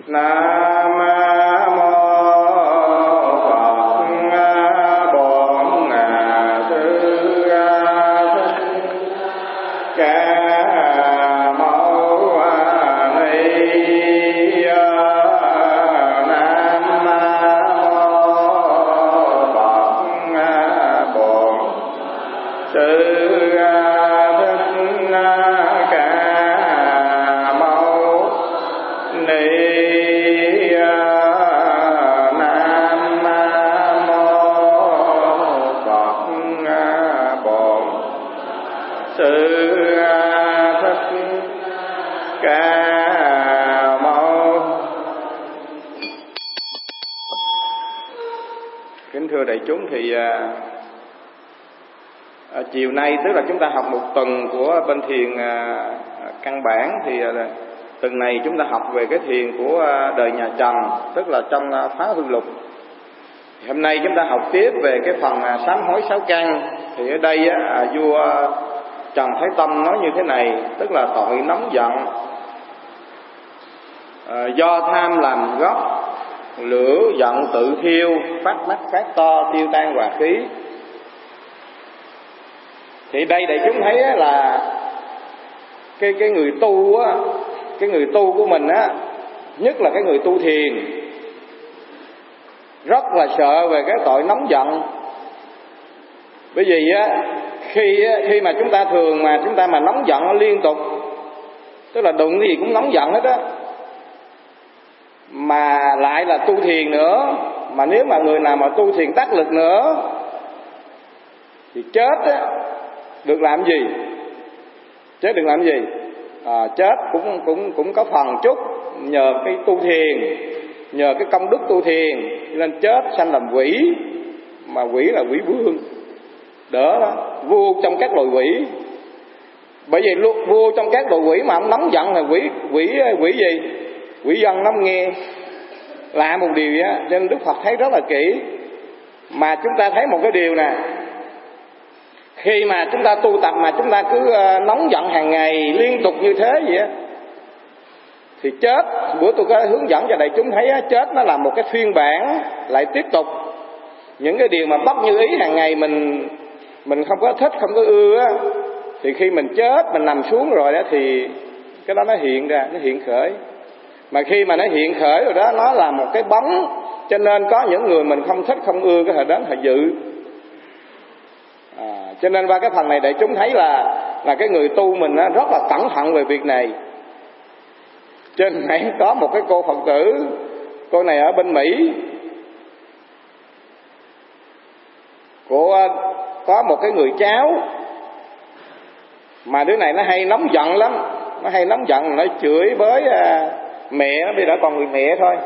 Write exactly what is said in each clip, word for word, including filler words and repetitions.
Nam mô Phật Bổn Sư Thích Ca Mâu Ni. Nam mô Phật Bổn Sư Kính thưa đại chúng, thì à, à, chiều nay tức là chúng ta học một tuần của bên thiền à, căn bản, thì à, tuần này chúng ta học về cái thiền của à, đời nhà Trần, tức là trong à, Phá Hư Lục. Thì hôm nay chúng ta học tiếp về cái phần à, sám hối sáu căn. Thì ở đây á, à, vua Trần Thái Tông nói như thế này, tức là tội nóng giận à, do tham làm gốc, lửa giận tự thiêu, phát mắt phát to, tiêu tan hòa khí. Thì đây đại chúng thấy là cái cái người tu á, cái người tu của mình á, nhất là cái người tu thiền, rất là sợ về cái tội nóng giận. Bởi vì á, khi khi mà chúng ta thường mà chúng ta mà nóng giận nó liên tục, tức là đụng cái gì cũng nóng giận hết á, mà lại là tu thiền nữa, mà nếu mà người nào mà tu thiền đắc lực nữa thì chết á, được làm gì? Chết được làm gì? À, chết cũng cũng cũng có phần chút nhờ cái tu thiền, nhờ cái công đức tu thiền, nên chết sanh làm quỷ, mà quỷ là quỷ vương, đỡ đó, vua trong các loài quỷ. Bởi vì luôn vua trong các loài quỷ mà ông nóng giận là quỷ quỷ quỷ gì? Quỷ dân nóng nghe. Lạ một điều á, cho nên Đức Phật thấy rất là kỹ. Mà chúng ta thấy một cái điều nè, khi mà chúng ta tu tập mà chúng ta cứ nóng giận hàng ngày liên tục như thế vậy á, thì chết, bữa tôi có hướng dẫn cho đại chúng thấy á, chết nó là một cái phiên bản lại tiếp tục. Những cái điều mà bất như ý hàng ngày mình mình không có thích, không có ưa á, thì khi mình chết, mình nằm xuống rồi đó thì cái đó nó hiện ra, nó hiện khởi. Mà khi mà nó hiện khởi rồi đó, nó là một cái bóng, cho nên có những người mình không thích, không ưa, cái họ đến họ dự. À, cho nên qua cái phần này để chúng thấy là là cái người tu mình á, rất là cẩn thận về việc này. Trên này có một cái cô Phật tử, cô này ở bên Mỹ, cô có một cái người cháu, mà đứa này nó hay nóng giận lắm, nó hay nóng giận, nó chửi bới à, mẹ nó, bây giờ còn người mẹ thôi.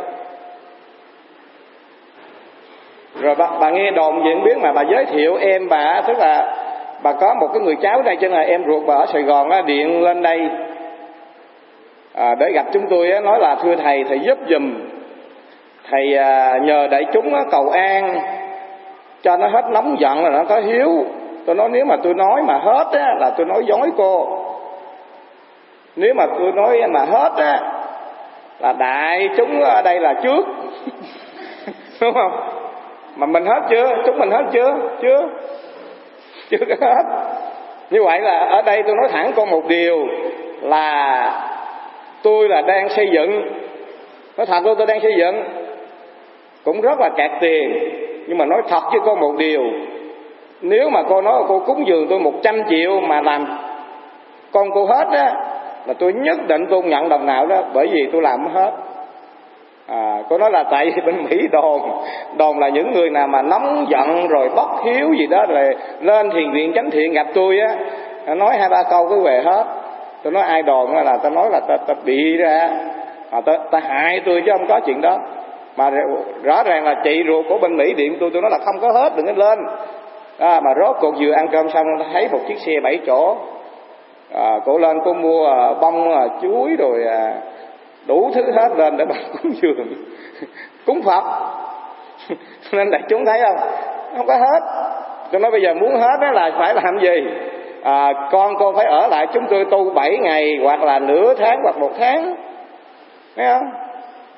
Rồi bà, bà nghe đồn gì không biết, mà bà giới thiệu em bà, tức là bà có một cái người cháu đây, cho nên là em ruột bà ở Sài Gòn á, điện lên đây à, để gặp chúng tôi á, nói là thưa thầy, thầy giúp giùm, thầy à, nhờ đại chúng á, cầu an cho nó hết nóng giận là nó có hiếu. Tôi nói nếu mà tôi nói mà hết á, là tôi nói dối cô. Nếu mà tôi nói mà hết á, là đại chúng ở đây là trước. Đúng không? Mà mình hết chưa? Chúng mình hết chưa? Chưa. Chưa có hết. Như vậy là ở đây tôi nói thẳng con một điều là tôi là đang xây dựng. Nói thật luôn, tôi đang xây dựng. Cũng rất là kẹt tiền. Nhưng mà nói thật với cô một điều, nếu mà cô nói cô cúng dường tôi một trăm triệu mà làm con cô hết á, là tôi nhất định tôi không nhận đồng nào đó, bởi vì tôi làm hết. À, cô nói là tại vì bên Mỹ đồn đồn là những người nào mà nóng giận rồi bất hiếu gì đó rồi lên thiền viện chánh thiện gặp tôi á, nói hai ba câu cứ về hết. Tôi nói ai đồn là ta nói là ta, ta bị ra, à, ta, ta hại tôi chứ không có chuyện đó. Mà rõ ràng là chị ruột của bên Mỹ điện tôi, tôi nói là không có hết, đừng có lên. À, mà rốt cuộc vừa ăn cơm xong thấy một chiếc xe bảy chỗ, à, cô lên cô mua à, bông à, chuối rồi à, đủ thứ hết lên để bà cúng dường cúng Phật. Nên đại chúng thấy không, không có hết. Tôi nói bây giờ muốn hết đó là phải làm gì? À, con cô phải ở lại chúng tôi tu bảy ngày, hoặc là nửa tháng, hoặc một tháng, thấy không?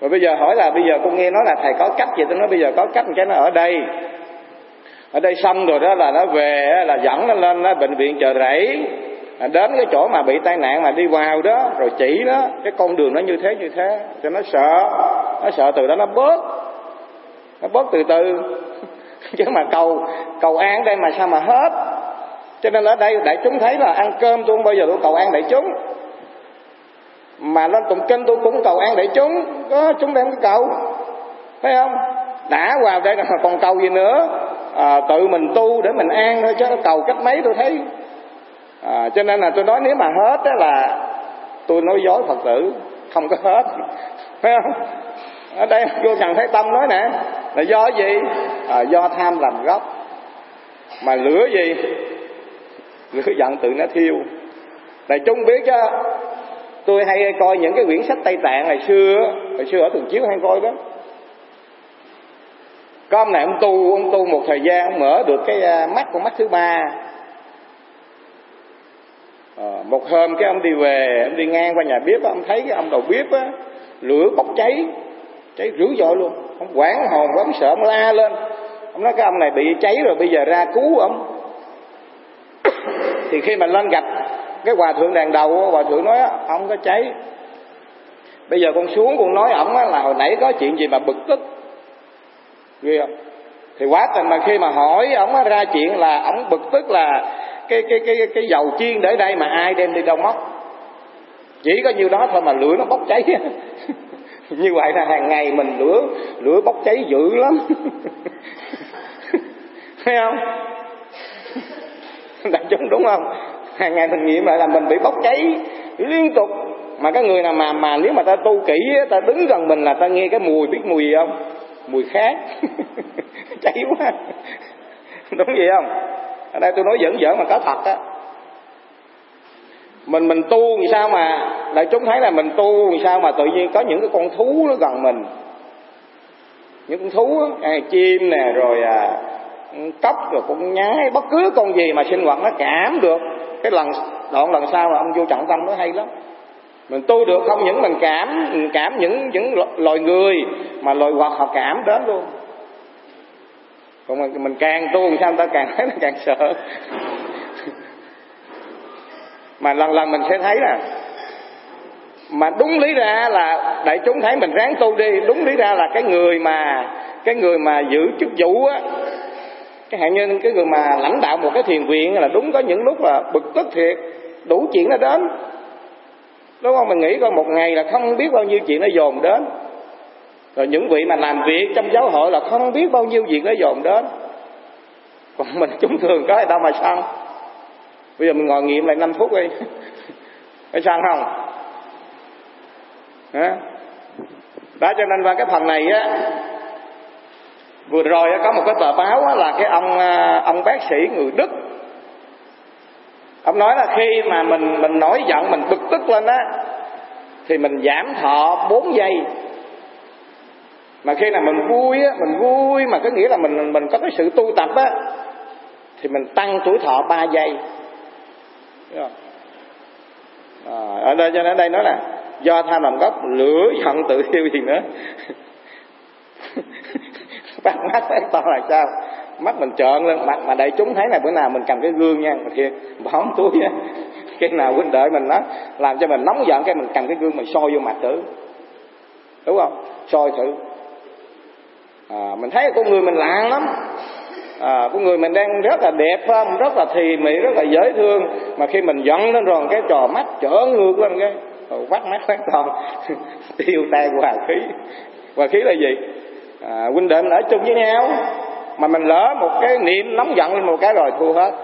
Rồi bây giờ hỏi là bây giờ con nghe nói là thầy có cách gì, tôi nói bây giờ có cách cái nó ở đây. Ở đây xong rồi đó là nó về là dẫn nó lên đó, bệnh viện Chợ Rẫy, đến cái chỗ mà bị tai nạn mà đi vào đó, rồi chỉ nó cái con đường nó như thế như thế, cho nó sợ, nó sợ từ đó nó bớt, nó bớt từ từ. Chứ mà cầu cầu an đây mà sao mà hết. Cho nên ở đây đại chúng thấy là ăn cơm tôi không bao giờ tôi cầu an đại chúng, mà lên tụng kinh tôi cũng cầu an đại chúng, có chúng đem cái cầu, thấy không? Đã vào đây là còn cầu gì nữa. À, tự mình tu để mình an thôi, chứ cầu cách mấy tôi thấy. À, cho nên là tôi nói nếu mà hết đó là tôi nói dối Phật tử, không có hết, thấy không? Ở đây vô Trần Thái Tông nói nè, là do gì? À, do tham làm gốc. Mà lửa gì? Lửa giận tự nó thiêu. Đại chúng biết chứ, tôi hay coi những cái quyển sách Tây Tạng ngày xưa, ngày xưa ở Thường Chiếu hay coi đó. Có ông này ông tu, ông tu một thời gian, ông mở được cái mắt con mắt thứ ba. À, một hôm cái ông đi về, ông đi ngang qua nhà bếp, ông thấy cái ông đầu bếp á, lửa bốc cháy, cháy dữ dội luôn. Ông hoảng hồn quá, ông sợ, ông la lên. Ông nói cái ông này bị cháy rồi, bây giờ ra cứu ông. Thì khi mà lên gặp cái hòa thượng đàn đầu, hòa thượng nói ông có cháy, bây giờ con xuống con nói ổng là hồi nãy có chuyện gì mà bực tức ghê không. Thì quá trình mà khi mà hỏi ổng ra chuyện là ổng bực tức là cái cái cái cái dầu chiên để đây mà ai đem đi đâu móc, chỉ có nhiêu đó thôi mà lửa nó bốc cháy. Như vậy là hàng ngày mình lửa lửa bốc cháy dữ lắm. Thấy không? Đại chúng đúng không? Hàng ngày mình nghiệm lại là mình bị bốc cháy liên tục. Mà cái người nào mà mà nếu mà ta tu kỹ, ta đứng gần mình là ta nghe cái mùi, biết mùi gì không? Mùi khét. Cháy quá. Đúng vậy không? Ở đây tôi nói giỡn giỡn mà có thật á. Mình mình tu vì sao mà đại chúng thấy là mình tu vì sao mà tự nhiên có những cái con thú nó gần mình. Những con thú á, chim nè, rồi à, cóc, rồi con nhái, bất cứ con gì mà sinh hoạt nó cảm được. Cái lần đoạn lần sau mà ông vô Trọng Tâm nó hay lắm. Mình tu được không những mình cảm, mình cảm những những loài người mà loài vật họ cảm đến luôn. Còn mình, mình càng tu làm sao người ta càng thấy nó càng sợ. Mà lần lần mình sẽ thấy là mà đúng lý ra là đại chúng thấy mình ráng tu đi, đúng lý ra là cái người mà cái người mà giữ chức vụ á, cái hạn nhân cái người mà lãnh đạo một cái thiền viện là đúng có những lúc là bực tức thiệt, đủ chuyện nó đến. Đúng không? Mình nghĩ coi một ngày là không biết bao nhiêu chuyện nó dồn đến. Rồi những vị mà làm việc trong giáo hội là không biết bao nhiêu việc nó dồn đến. Còn mình chúng thường có gì đâu mà sân. Bây giờ mình ngồi nghiệm lại năm phút đi. Phải sân không? Hả? Đó cho nên qua cái phần này á, vừa rồi có một cái tờ báo là cái ông ông bác sĩ người Đức. Ông nói là khi mà mình mình nổi giận, mình bực tức lên á, thì mình giảm thọ bốn giây. Mà khi nào mình vui á, mình vui mà có nghĩa là mình mình có cái sự tu tập á, thì mình tăng tuổi thọ ba giây. Đúng không? À, ở đây cho nên ở đây nói là do tham làm gốc, lửa giận tự thiêu gì nữa. Bắt mắt phải to là sao? Mắt mình trợn lên, mặt mà đại chúng thấy là bữa nào mình cầm cái gương nha, mình thiệt bóng túi á, cái nào huynh đợi mình đó làm cho mình nóng giận, cái mình cầm cái gương mình soi vô mặt thử, đúng không? Soi thử. À, mình thấy con người mình lạ lắm. À, con người mình đang rất là đẹp, phải không? Rất là thì mị, rất là dễ thương. Mà khi mình giận lên rồi cái trò mắt trở ngược lên cái quát mắt quát to, tiêu tan hòa khí. Hòa khí là gì? À, huynh đệ mình ở chung với nhau, mà mình lỡ một cái niệm nóng giận lên một cái rồi thua hết.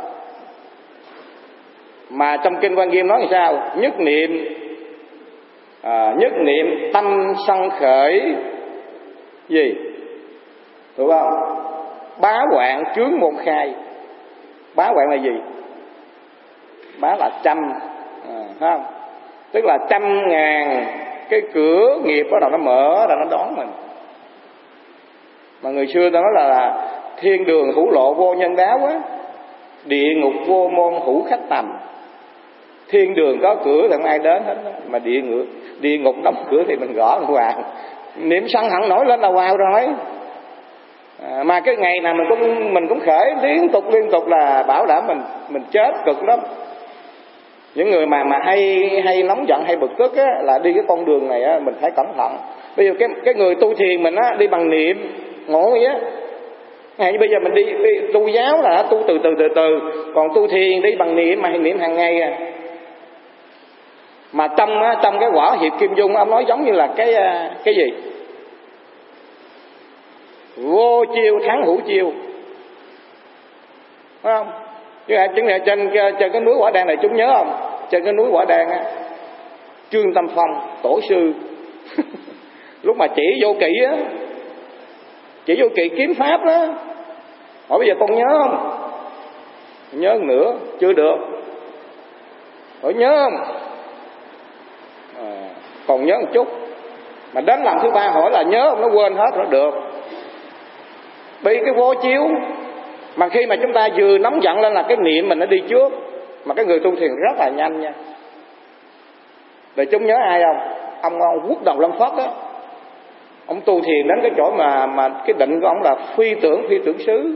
Mà trong kinh Quan Nghiêm nói làm sao? Nhất niệm à, nhất niệm tâm sân khởi gì? Đúng không? Bá hoạn chướng môn khai. Bá hoạn là gì? Bá là trăm, à, thấy không? Tức là trăm ngàn cái cửa nghiệp bắt đầu nó mở ra, nó đón mình. Mà người xưa ta nói là thiên đường hữu lộ vô nhân đáo á, địa ngục vô môn hữu khách tầm. thiên đường có cửa thì không ai đến hết đó. Mà địa ngục địa ngục đóng cửa thì mình gõ vào, niệm sân hận nổi lên là vào rồi. À, mà cái ngày nào mình cũng mình cũng khởi liên tục liên tục là bảo đảm mình mình chết cực lắm. Những người mà mà hay hay nóng giận hay bực tức á, là đi cái con đường này á, mình phải cẩn thận. Bây giờ cái cái người tu thiền mình á, đi bằng niệm ngộ vậy á. Ngày bây giờ mình đi, đi tu giáo là tu từ từ từ từ, còn tu thiền đi bằng niệm mà niệm hàng ngày à. Mà trong á, trong cái quả hiệp kim dung ông nói giống như là cái cái gì? Vô chiêu thắng hữu chiêu, phải không? Chứ chứng là trên trên cái núi Quả Đan này chúng nhớ không? Trên cái núi Quả Đan á, Trương Tâm Phong tổ sư lúc mà chỉ vô kỵ á, chỉ vô kỵ kiếm pháp đó, hỏi bây giờ con nhớ không? Nhớ nữa chưa được. Hỏi nhớ không? À, còn nhớ một chút. Mà đến lần thứ ba hỏi là nhớ không, nó quên hết rồi. Được. Bị cái vô chiếu. Mà khi mà chúng ta vừa nóng giận lên là cái niệm mình nó đi trước. Mà cái người tu thiền rất là nhanh nha. Để chúng nhớ ai không? Ông, ông Quốc Đầu Lâm Phất á, ông tu thiền đến cái chỗ mà mà cái định của ông là phi tưởng phi tưởng xứ.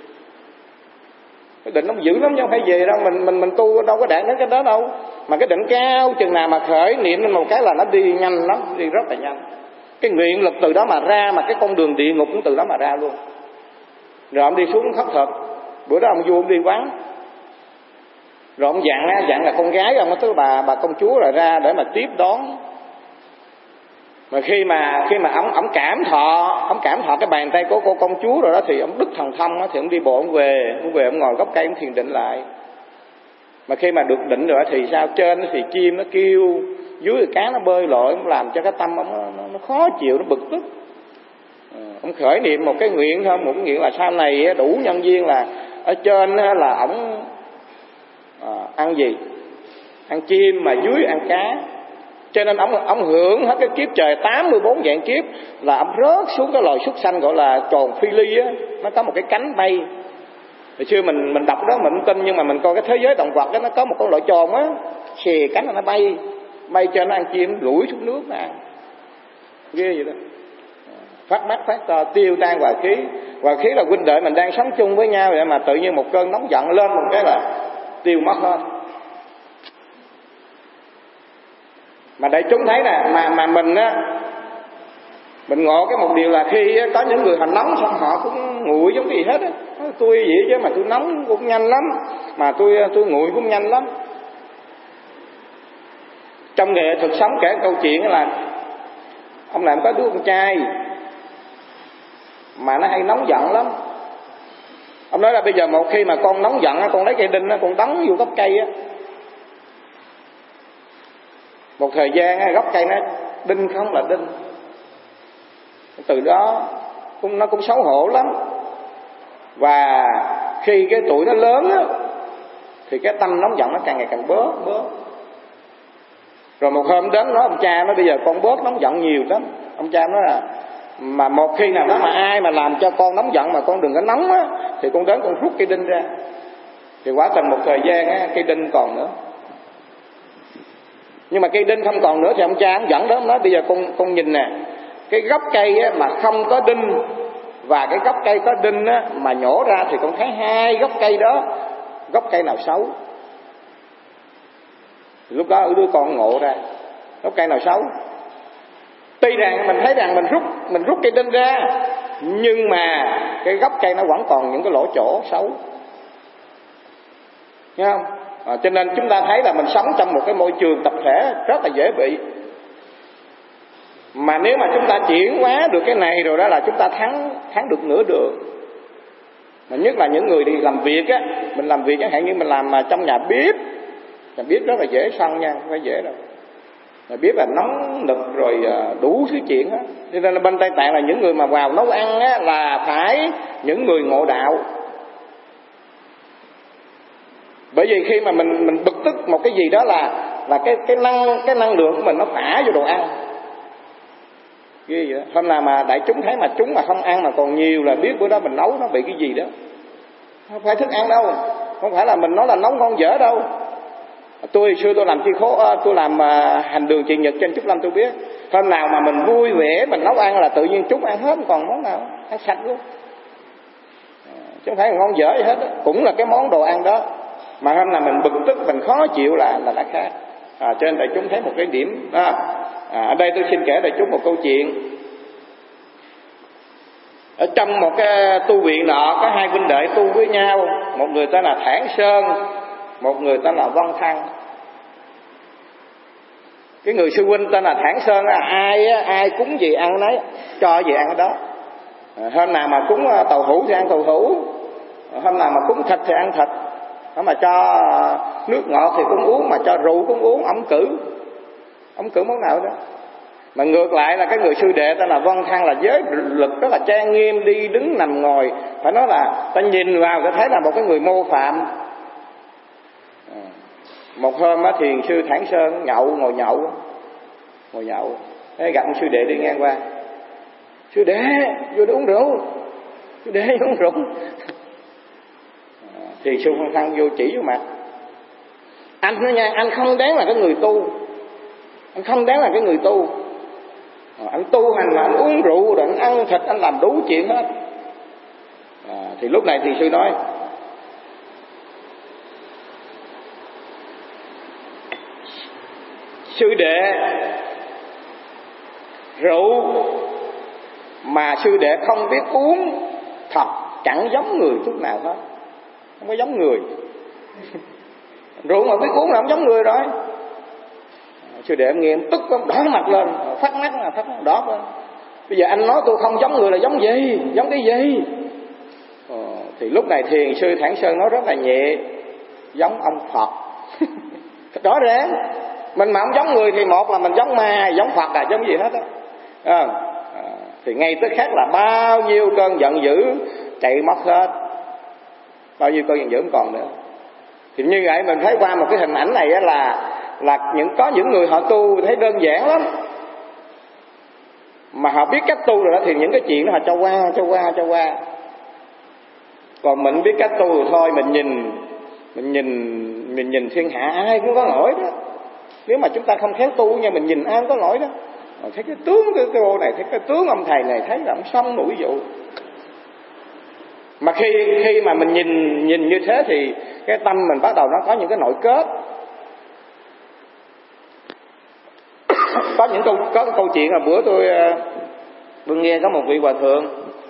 Cái định ông dữ lắm chứ không phải về đâu, mình mình mình tu đâu có đạt đến cái đó đâu. Mà cái định cao chừng nào mà khởi niệm lên một cái là nó đi nhanh lắm, đi rất là nhanh. Cái nguyện lực từ đó mà ra, mà cái con đường địa ngục cũng từ đó mà ra luôn. Rồi ông đi xuống khất thực. Bữa đó ông vua ông đi quán. Rồi ông dặn dặn là con gái ông, tức là bà bà công chúa rồi ra để mà tiếp đón. Mà khi mà khi mà ông ông cảm thọ, ông cảm thọ cái bàn tay của cô công chúa rồi đó, thì ông đứt thần thông đó, thì ông đi bộ ông về, ông về ông ngồi gốc cây ông thiền định lại. Mà khi mà được định rồi thì sao? Trên thì chim nó kêu, dưới thì cá nó bơi lội, ông làm cho cái tâm ông nó, nó khó chịu, nó bực tức. À, ông khởi niệm một cái nguyện thôi, một cái nguyện là sau này đủ nhân viên là ở trên là ổng à, ăn gì? Ăn chim, mà dưới ăn cá. Cho nên ông ông hưởng hết cái kiếp trời tám mươi bốn vạn kiếp là ông rớt xuống cái loài súc sanh gọi là trồn phi ly á, nó có một cái cánh bay. Hồi xưa mình mình đọc đó mình không tin, nhưng mà mình coi cái thế giới động vật đó, nó có một con loại trồn á, xè cánh là nó bay, bay cho nó ăn chim, lủi xuống nước nó ăn. Ghê vậy đó. Phát mắt phát to, tiêu tan hòa khí. Hòa khí là huynh đệ mình đang sống chung với nhau vậy mà tự nhiên một cơn nóng giận lên một cái là tiêu mất hết. Mà để chúng thấy nè, mà mà mình á, mình ngộ cái một điều là khi á, có những người họ nóng xong họ cũng nguội giống gì hết á. Tôi vậy chứ mà tôi nóng cũng nhanh lắm, mà tôi tôi nguội cũng nhanh lắm. Trong nghệ thuật sống kể câu chuyện là ông làm có đứa con trai mà nó hay nóng giận lắm. Ông nói là bây giờ một khi mà con nóng giận á, con lấy cây đinh á, con đóng vô gốc cây á. Một thời gian á, gốc cây nó đinh không là đinh. Từ đó cũng nó cũng xấu hổ lắm. Và khi cái tuổi nó lớn á, thì cái tâm nóng giận nó càng ngày càng bớt bớt. Rồi một hôm đến nói ông cha nó bây giờ con bớt nóng giận nhiều lắm. Ông cha nói là mà một khi nào đó mà ai mà làm cho con nóng giận mà con đừng có nóng á, thì con đến con rút cây đinh ra. Thì quả tình một thời gian á, cây đinh còn nữa. Nhưng mà cây đinh không còn nữa thì ông cha ông dẫn đó, ông nói bây giờ con con nhìn nè, cái gốc cây á, mà không có đinh và cái gốc cây có đinh á, mà nhổ ra thì con thấy hai gốc cây đó, gốc cây nào xấu. Lúc đó đứa con ngộ ra gốc cây nào xấu. Tuy rằng mình thấy rằng mình rút mình rút cây đinh ra, nhưng mà cái gốc cây nó vẫn còn những cái lỗ chỗ xấu, nghe không? À, cho nên chúng ta thấy là mình sống trong một cái môi trường tập thể rất là dễ bị. Mà nếu mà chúng ta chuyển hóa được cái này rồi đó là chúng ta thắng thắng được nửa đường. Mà nhất là những người đi làm việc á, mình làm việc chẳng hạn như mình làm mà trong nhà bếp, nhà bếp rất là dễ sân nha, không phải dễ đâu. Nhà bếp là nóng nực rồi đủ thứ chuyện á. Cho nên là bên Tây Tạng là những người mà vào nấu ăn á là phải những người ngộ đạo. Bởi vì khi mà mình mình bực tức một cái gì đó là là cái cái năng cái năng lượng của mình nó phả vô đồ ăn. Ghê vậy đó. Hôm nào mà đại chúng thấy mà chúng mà không ăn mà còn nhiều là biết bữa đó mình nấu nó bị cái gì đó. Không phải thức ăn đâu, không phải là mình nói là nấu ngon dở đâu. Tôi xưa tôi làm chi khố, tôi làm hành đường truyền nhật trên Trúc Lâm, tôi biết hôm nào mà mình vui vẻ mình nấu ăn là tự nhiên chúng ăn hết, còn món nào ăn sạch luôn, chứ không phải là ngon dở gì hết đó. Cũng là cái món đồ ăn đó, mà hôm nào mình bực tức mình khó chịu là là đã khác. À, cho nên đại chúng thấy một cái điểm đó. À, ở đây tôi xin kể đại chúng một câu chuyện. Ở trong một cái tu viện nọ có hai huynh đệ tu với nhau, một người tên là Thản Sơn, một người tên là Văn Thăng. Cái người sư huynh tên là Thản Sơn là ai ai cúng gì ăn nấy, cho gì ăn đó. À, hôm nào mà cúng tàu hũ thì ăn tàu hũ, hôm nào mà cúng thịt thì ăn thịt, hôm mà cho nước ngọt thì cũng uống, mà cho rượu cũng uống. Ổng cử ổng cử món nào đó. Mà ngược lại là cái người sư đệ tên là Văn Thăng là giới lực rất là trang nghiêm, đi đứng nằm ngồi phải nói là ta nhìn vào ta thấy là một cái người mô phạm. À, một hôm á thiền sư Thản Sơn nhậu ngồi nhậu ngồi nhậu thấy gặp một sư đệ đi ngang qua. Sư đệ vô để uống rượu, sư đệ vô uống rượu. À, thiền sư Văn Thăng vô chỉ vô mặt. Anh nói nha, anh không đáng là cái người tu, anh không đáng là cái người tu. À, anh tu hành là anh uống rượu rồi anh ăn thịt, anh làm đủ chuyện hết. À, thì lúc này thì sư nói sư đệ, rượu mà sư đệ không biết uống thật chẳng giống người chút nào hết, không có giống người. Rượu mà biết uống là không giống người rồi. Sư đệ em nghe em tức lắm, đỏ mặt lên, phát mắt là phát mắt đỏ lên. Bây giờ anh nói tôi không giống người là giống gì, giống cái gì? Ờ, thì lúc này thiền sư Thản Sơn nói rất là nhẹ, giống ông Phật. Rõ ràng mình mà không giống người thì một là mình giống ma, giống Phật là giống gì hết á. À, à, thì ngay tức khắc là bao nhiêu cơn giận dữ chạy mất hết, bao nhiêu cơn giận dữ không còn nữa. Thì như vậy mình thấy qua một cái hình ảnh này á là là những có những người họ tu thấy đơn giản lắm, mà họ biết cách tu rồi đó, thì những cái chuyện đó họ cho qua cho qua cho qua. Còn mình biết cách tu rồi thôi, mình nhìn mình nhìn mình nhìn thiên hạ ai cũng có lỗi đó. Nếu mà chúng ta không khéo tu nha, mình nhìn ai cũng có lỗi đó. Mà thấy cái tướng cái, cái ô này, thấy cái tướng ông thầy này, thấy là ông xong một ví dụ. Mà khi khi mà mình nhìn nhìn như thế thì cái tâm mình bắt đầu nó có những cái nội kết. Có những câu có cái câu chuyện là bữa tôi tôi nghe có một vị hòa thượng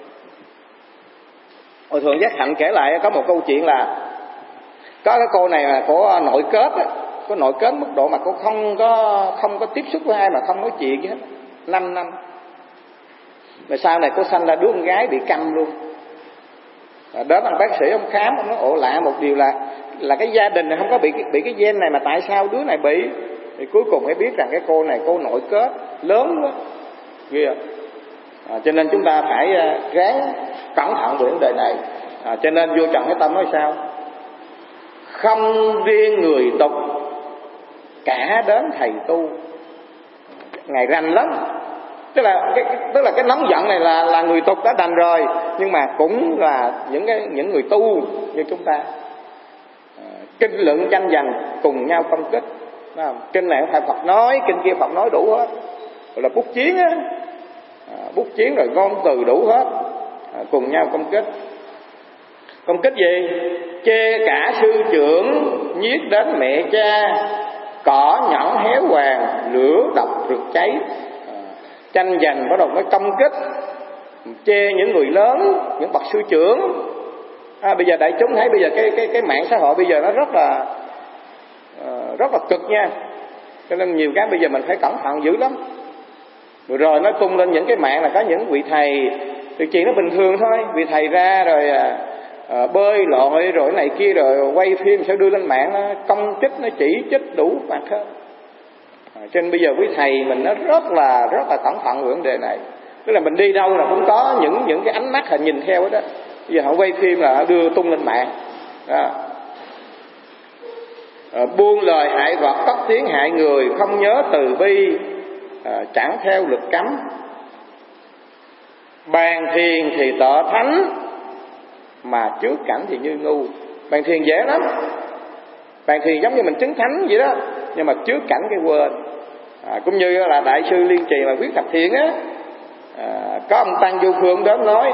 hòa thượng Giác Hạnh kể lại, có một câu chuyện là có cái cô này mà có nội kết á, có nội kết mức độ mà cô không có không có tiếp xúc với ai, mà không nói chuyện gì hết, năm năm. Rồi sau này cô sanh ra đứa con gái bị câm luôn. Đó là bác sĩ ông khám, ông nói ồ lạ một điều là là cái gia đình này không có bị bị cái gen này, mà tại sao đứa này bị? Thì cuối cùng mới biết rằng cái cô này cô nội kết lớn quá ghê. À, cho nên chúng ta phải ráng cẩn thận về vấn đề này. À, cho nên vô Trần Cái Tâm nói sao? Không riêng người tục, cả đến thầy tu. Ngài rành lắm. Tức là cái tức là cái nóng giận này là là người tục đã đành rồi, nhưng mà cũng là những cái những người tu như chúng ta. À, kinh luận tranh giành cùng nhau công kích. Kinh này không phải Phật nói, kinh kia Phật nói đủ hết. Gọi là bút chiến á, à, bút chiến rồi ngôn từ đủ hết, à, cùng nhau công kích. Công kích gì? Chê cả sư trưởng, nhiếc đến mẹ cha, cỏ nhẫn héo hoàng, lửa độc rực cháy. À, tranh giành bắt đầu mới công kích, chê những người lớn, những bậc sư trưởng. À, bây giờ đại chúng thấy bây giờ cái cái cái mạng xã hội bây giờ nó rất là uh, rất là cực nha, cho nên nhiều cái bây giờ mình phải cẩn thận dữ lắm. Rồi rồi nó tung lên những cái mạng là có những vị thầy, thì chuyện nó bình thường thôi, vị thầy ra rồi à, à, bơi lội rồi này kia rồi quay phim sẽ đưa lên mạng, nó công kích, nó chỉ trích đủ mặt hết. À, cho nên bây giờ quý thầy mình nó rất là rất là cẩn thận về vấn đề này. Tức là mình đi đâu là cũng có những những cái ánh mắt hình nhìn theo đó. Bây giờ họ quay phim là họ đưa tung lên mạng. Đó. À, buông lời hại vật, cất tiếng hại người, không nhớ từ bi, à, chẳng theo lực cấm. Bàn thiền thì tợ thánh, mà trước cảnh thì như ngu. Bàn thiền dễ lắm, Bàn thiền giống như mình chứng thánh vậy đó, nhưng mà trước cảnh cái quên. À, cũng như là Đại sư Liên Trì mà viết Thập Thiện á, à, có ông Tăng Vô Phương đến nói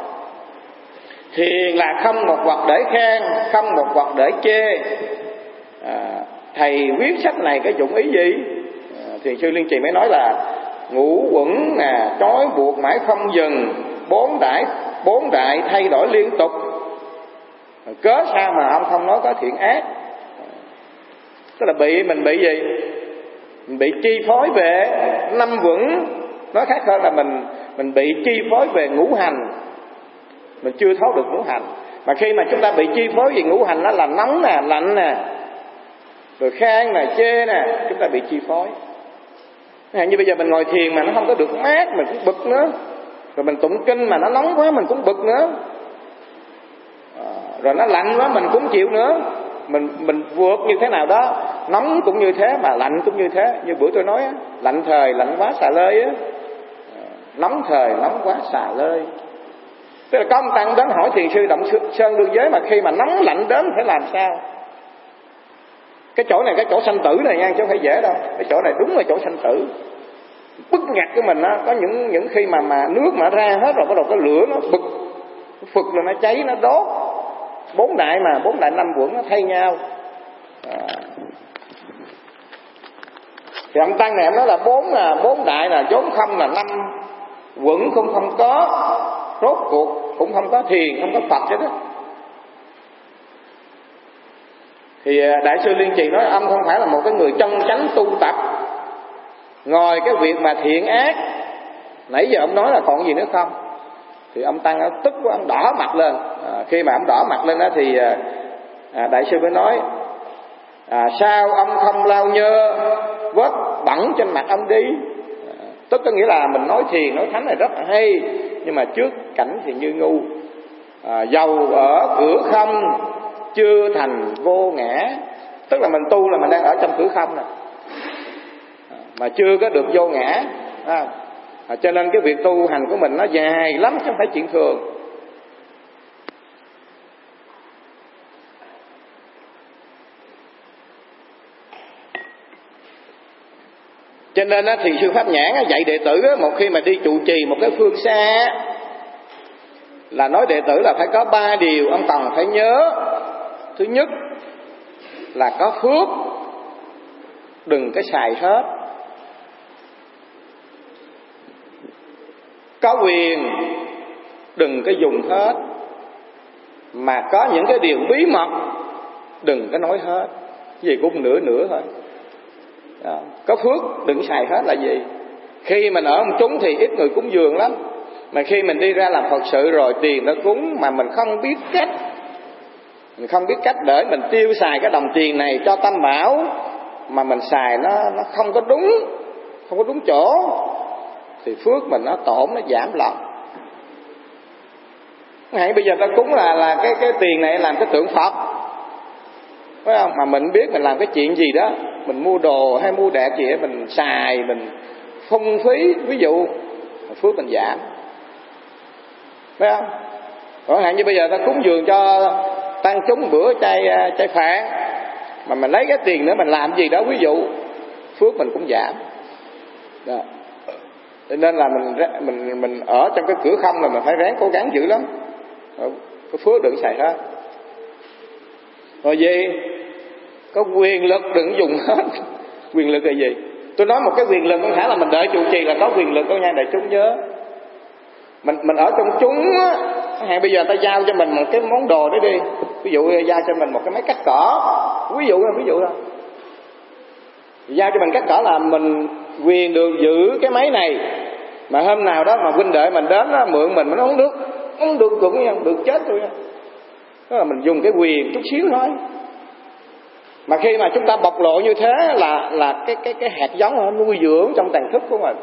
thiền là không một vật để khen, không một vật để chê. À, thầy viết sách này cái dụng ý gì? À, Thiền sư Liên Trì mới nói là ngũ quẩn nè, trói buộc mãi không dừng, bốn đại bốn đại thay đổi liên tục. À, cớ sao mà ông không nói có thiện ác? À, tức là bị mình bị gì? Mình bị chi phối về năm quẩn. Nói khác hơn là mình mình bị chi phối về ngũ hành, mình chưa thấu được ngũ hành. Mà khi mà chúng ta bị chi phối về ngũ hành, nó là nóng nè, lạnh nè, rồi khen nè, chê nè, chúng ta bị chi phối. Như bây giờ mình ngồi thiền mà nó không có được mát, mình cũng bực nữa. Rồi mình tụng kinh mà nó nóng quá, mình cũng bực nữa. À, rồi nó lạnh quá, mình cũng chịu nữa. Mình mình vượt như thế nào đó, nóng cũng như thế mà lạnh cũng như thế. Như bữa tôi nói á, lạnh thời lạnh quá xà lơi á, nóng thời nóng quá xà lơi. Tức là có ông Tăng đến hỏi thiền sư Động Sơn Đương Giới, mà khi mà nóng lạnh đến phải làm sao? Cái chỗ này cái chỗ sanh tử này nha, chứ không phải dễ đâu. Cái chỗ này đúng là chỗ sanh tử. Bức ngặt của mình á, có những những khi mà mà nước mà ra hết rồi, bắt đầu có lửa nó bực, phực rồi nó cháy, nó đốt. Bốn đại mà, bốn đại năm quẩn nó thay nhau. À. Thì ông Tăng này ông nói là bốn là bốn đại là vốn không, là năm quẩn cũng không có, rốt cuộc cũng không có thiền, không có Phật chứ đó. Thì Đại sư Liên Trì nói ông không phải là một cái người chân chánh tu tập. Ngoài cái việc mà thiện ác, nãy giờ ông nói là còn gì nữa không? Thì ông Tăng tức quá, ông đỏ mặt lên. À, khi mà ông đỏ mặt lên đó thì à, Đại sư mới nói à, sao ông không lau nhơ vớt bẩn trên mặt ông đi? À, tức có nghĩa là mình nói thiền, nói thánh này rất là hay, nhưng mà trước cảnh thì như ngu. À, dầu ở cửa không chưa thành vô ngã. Tức là mình tu là mình đang ở trong cửa không nè, à, mà chưa có được vô ngã. À, à, cho nên cái việc tu hành của mình nó dài lắm chứ không phải chuyện thường. Cho nên thì sư Pháp Nhãn dạy đệ tử một khi mà đi trụ trì một cái phương xa là nói đệ tử là phải có ba điều ông cần phải nhớ. Thứ nhất là có phước, đừng cái xài hết. Có quyền, đừng cái dùng hết. Mà có những cái điều bí mật, đừng có nói hết. Gì cũng nửa nửa thôi. Đó. Có phước đừng xài hết là gì? Khi mình ở một chúng thì ít người cúng dường lắm, mà khi mình đi ra làm Phật sự rồi tiền nó cúng mà mình không biết cách, mình không biết cách để mình tiêu xài cái đồng tiền này cho tam bảo, mà mình xài nó nó không có đúng, không có đúng chỗ, thì phước mình nó tổn, nó giảm lòng. Hay bây giờ ta cúng là là cái cái tiền này làm cái tượng Phật, phải không? Mà mình biết mình làm cái chuyện gì đó, mình mua đồ hay mua đẹp gì đó, mình xài, mình phung phí, ví dụ phước mình giảm, phải không? Còn hạn như bây giờ ta cúng dường cho tăng chúng bữa chay chay phạn, mà mình lấy cái tiền nữa mình làm gì đó, ví dụ phước mình cũng giảm. Đó. Cho nên là mình mình mình ở trong cái cửa không là mình phải ráng cố gắng dữ lắm. Cái phước đừng xài hết. Rồi gì? Có quyền lực đừng dùng hết. Quyền lực là gì? Tôi nói một cái quyền lực không phải là mình đợi trụ trì là có quyền lực đâu nha, đại chúng nhớ. Mình mình ở trong chúng á, hay bây giờ ta giao cho mình một cái món đồ đó đi. Ví dụ giao cho mình một cái máy cắt cỏ, ví dụ ví dụ thôi. Giao cho mình cắt cỏ là mình quyền được giữ cái máy này. Mà hôm nào đó mà huynh đệ mình đến đó, mượn mình, mình nói không được, không được cũng nha, được chết thôi. Đó là mình dùng cái quyền chút xíu thôi. Mà khi mà chúng ta bộc lộ như thế là là cái cái cái hạt giống nó nuôi dưỡng trong tàng thức của mình.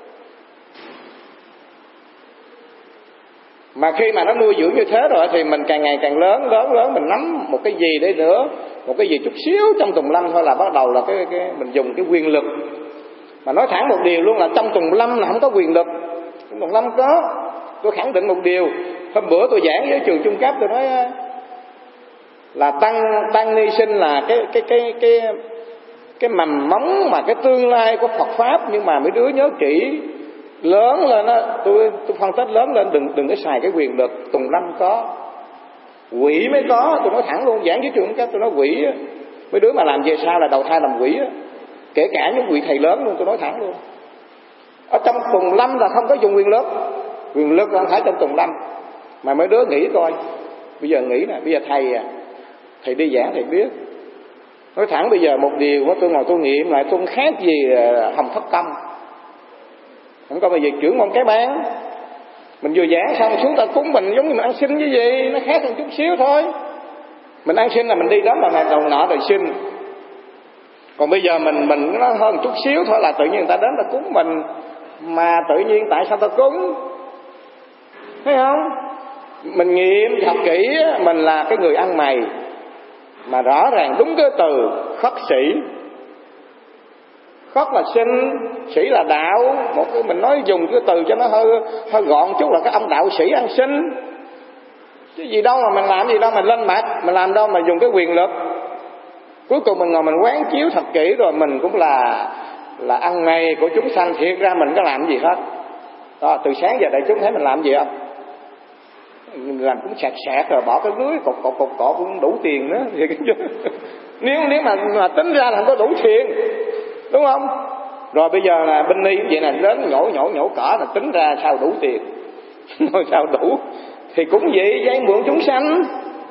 Mà khi mà nó nuôi dưỡng như thế rồi thì mình càng ngày càng lớn lớn lớn, mình nắm một cái gì đấy nữa, một cái gì chút xíu trong tùng lâm thôi là bắt đầu là cái cái mình dùng cái quyền lực. Mà nói thẳng một điều luôn là trong tùng lâm là không có quyền lực. Trong tùng lâm có. Tôi khẳng định một điều. Hôm bữa tôi giảng với trường trung cấp tôi nói Là tăng tăng ni sinh là cái cái cái cái cái mầm móng mà cái tương lai của Phật pháp. Nhưng mà mấy đứa nhớ kỹ, lớn lên á, tôi tôi phân tích lớn lên, đừng đừng có xài cái quyền lực. Tùng Lâm có, quỷ mới có, tôi nói thẳng luôn, giảng với trường các tôi nói quỷ á. Mấy đứa mà làm về sau là đầu thai làm quỷ á, kể cả những vị thầy lớn luôn, tôi nói thẳng luôn. Ở trong Tùng Lâm là không có dùng quyền lực, quyền lực không phải trong Tùng Lâm. Mà mấy đứa nghĩ coi, bây giờ nghĩ nè, bây giờ thầy à, thầy đi giảng thầy biết. Nói thẳng bây giờ một điều tôi ngồi tôi nghiệm lại, tôi không khác gì Hồng Thất Công. Không có bây giờ trưởng môn cái bán, mình vừa giảng xong xuống ta cúng mình giống như mình ăn xin với gì, nó khác một chút xíu thôi. Mình ăn xin là mình đi đóng vào ngày đầu nọ rồi xin. Còn bây giờ mình mình nó hơn một chút xíu thôi là tự nhiên người ta đến ta cúng mình. Mà tự nhiên tại sao ta cúng? Thấy không? Mình nghiệm thật kỹ, mình là cái người ăn mày mà rõ ràng đúng cái từ khất sĩ. Khất là sinh, sĩ là đạo. Một cái mình nói dùng cái từ cho nó hơi hơi gọn chút là cái ông đạo sĩ ăn xin. Chứ gì đâu mà mình làm gì đâu mà lên mặt, mình làm đâu mà dùng cái quyền lực. Cuối cùng mình ngồi mình quán chiếu thật kỹ rồi mình cũng là là ăn mày của chúng sanh. Thiệt ra mình có làm gì hết. Đó, từ sáng giờ đại chúng thấy mình làm gì không? Mình làm cũng sẹt sẹt rồi bỏ cái lưới cột cột cột cột cũng đủ tiền nữa. Nếu nếu mà, mà tính ra là không có đủ tiền, đúng không? Rồi bây giờ là binh ni vậy là đến nhổ nhổ nhổ cỏ là tính ra sao đủ tiền. Nói sao đủ? Thì cũng vậy, vay mượn chúng sanh.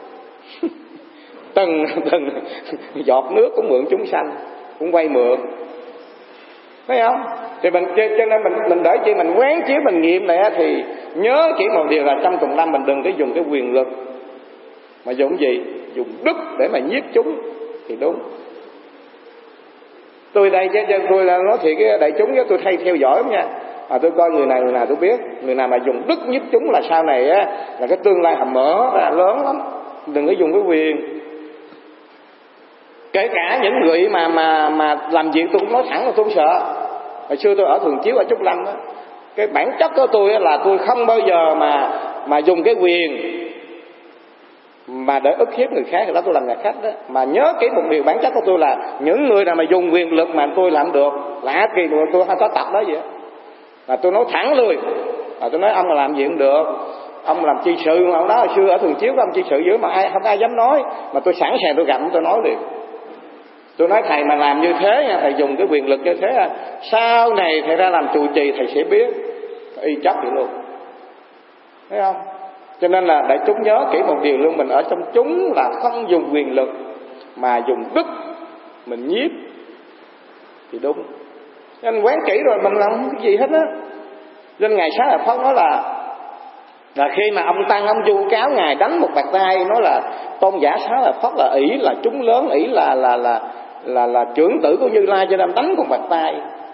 từng từng giọt nước cũng mượn chúng sanh, cũng vay mượn. Thấy không? Thì mình cho nên mình mình để chi mình quán chiếu mình nghiệm lại thì nhớ chỉ một điều là trong Tùng Lâm mình đừng có dùng cái quyền lực, mà dùng gì? Dùng đức để mà nhiếp chúng thì đúng. Tôi đây chứ tôi là nói thiệt cái đại chúng, tôi thay theo dõi lắm nha. À, tôi coi người nào người nào tôi biết, người nào mà dùng đức nhiếp chúng là sau này á là cái tương lai hầm mở là lớn lắm. Đừng có dùng cái quyền. Kể cả những người mà mà mà làm việc tôi cũng nói thẳng là tôi không sợ. Hồi xưa tôi ở Thường Chiếu ở Trúc Lâm đó, cái bản chất của tôi là tôi không bao giờ mà mà dùng cái quyền mà để ức hiếp người khác. Đó tôi làm nhà khách đó. Mà nhớ kỹ một điều, bản chất của tôi là những người nào mà dùng quyền lực mà tôi làm được lạ kỳ, tôi không có tập đó vậy. Là tôi nói thẳng luôn. Là tôi nói ông là làm gì cũng được, ông làm chi sự mà ông đó hồi xưa ở Thường Chiếu có ông chi sự dữ mà ai không ai dám nói, mà tôi sẵn sàng tôi gặp tôi nói liền. Tôi nói thầy mà làm như thế nha, thầy dùng cái quyền lực như thế à, sau này thầy ra làm trụ trì thầy sẽ biết. Y chấp vậy luôn. Thấy không? Cho nên là đại chúng nhớ kỹ một điều luôn, mình ở trong chúng là không dùng quyền lực mà dùng đức mình nhiếp thì đúng. Nên quán kỹ rồi mình làm cái gì hết á. Nên Ngài Xá Lợi Phất nói là là khi mà ông Tăng ông vu cáo Ngài đánh một bạt tay, nói là tôn giả Xá Lợi Phất là ỷ là chúng lớn, ỷ là là là là là trưởng tử của Như Lai cho nên đánh con bạt tay.